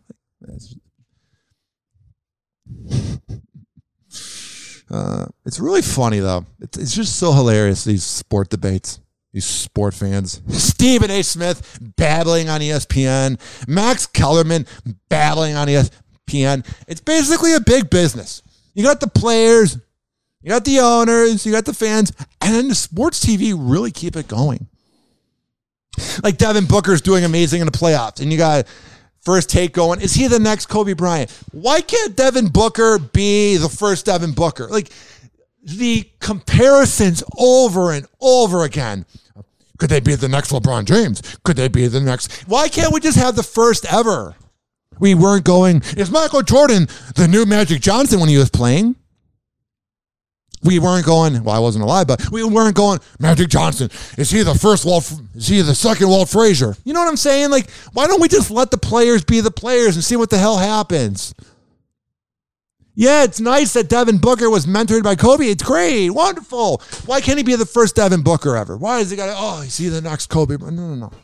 Uh, it's really funny, though. It's, it's just so hilarious, these sport debates. These sport fans. Stephen A. Smith battling on E S P N. Max Kellerman battling on E S P N. It's basically a big business. You got the players, you got the owners, you got the fans, and then the sports T V really keep it going. Like Devin Booker's doing amazing in the playoffs, and you got First Take going, is he the next Kobe Bryant? Why can't Devin Booker be the first Devin Booker? Like, the comparisons over and over again. Could they be the next LeBron James? Could they be the next? Why can't we just have the first ever? We weren't going, is Michael Jordan the new Magic Johnson when he was playing? We weren't going, well, I wasn't alive, but we weren't going, Magic Johnson, is he the first Walt, is he the second Walt Frazier? You know what I'm saying? Like, why don't we just let the players be the players and see what the hell happens? Yeah, it's nice that Devin Booker was mentored by Kobe. It's great. Wonderful. Why can't he be the first Devin Booker ever? Why is he got to, oh, is he the next Kobe? No, no, no.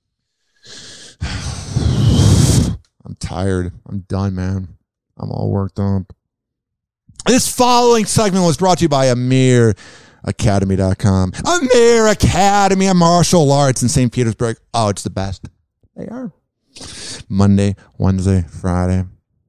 I'm tired. I'm done, man. I'm all worked up. This following segment was brought to you by Amir Academy dot com. Amir Academy of Martial Arts in Saint Petersburg. Oh, it's the best. They are. Monday, Wednesday, Friday.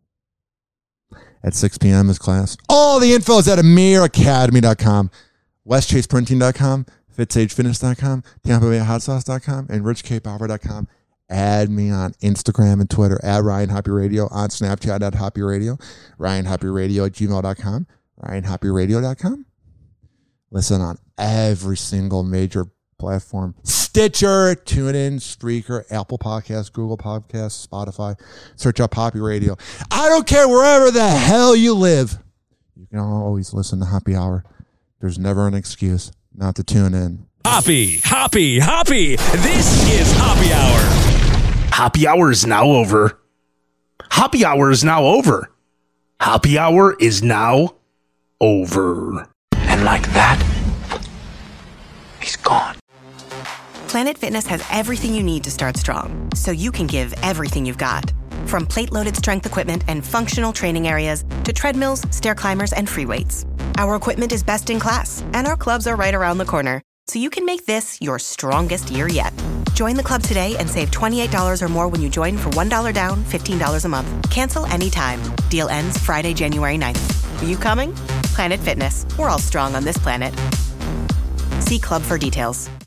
At six p.m. is class. All the info is at Amir Academy dot com, West Chase Printing dot com, Fitzage Fitness dot com, Tampa Bay Hot Sauce dot com, and Rich K Power dot com. Add me on Instagram and Twitter at Ryan Hoppy Radio, on Snapchat at Hoppy Radio, Ryan Hoppy Radio at gmail dot com, Ryan Hoppy Radio dot com. Listen on every single major platform. Stitcher, TuneIn, Spreaker, Apple Podcasts, Google Podcasts, Spotify. Search up Hoppy Radio. I don't care wherever the hell you live. You can always listen to Hoppy Hour. There's never an excuse not to tune in. Hoppy, Hoppy, Hoppy. This is Hoppy Hour. Hoppy Hour is now over. Hoppy Hour is now over. Hoppy Hour is now over. And like that, he's gone. Planet Fitness has everything you need to start strong, so you can give everything you've got. From plate-loaded strength equipment and functional training areas to treadmills, stair climbers, and free weights. Our equipment is best in class, and our clubs are right around the corner, so you can make this your strongest year yet. Join the club today and save twenty-eight dollars or more when you join for one dollar down, fifteen dollars a month. Cancel anytime. Deal ends Friday, January ninth. Are you coming? Planet Fitness. We're all strong on this planet. See club for details.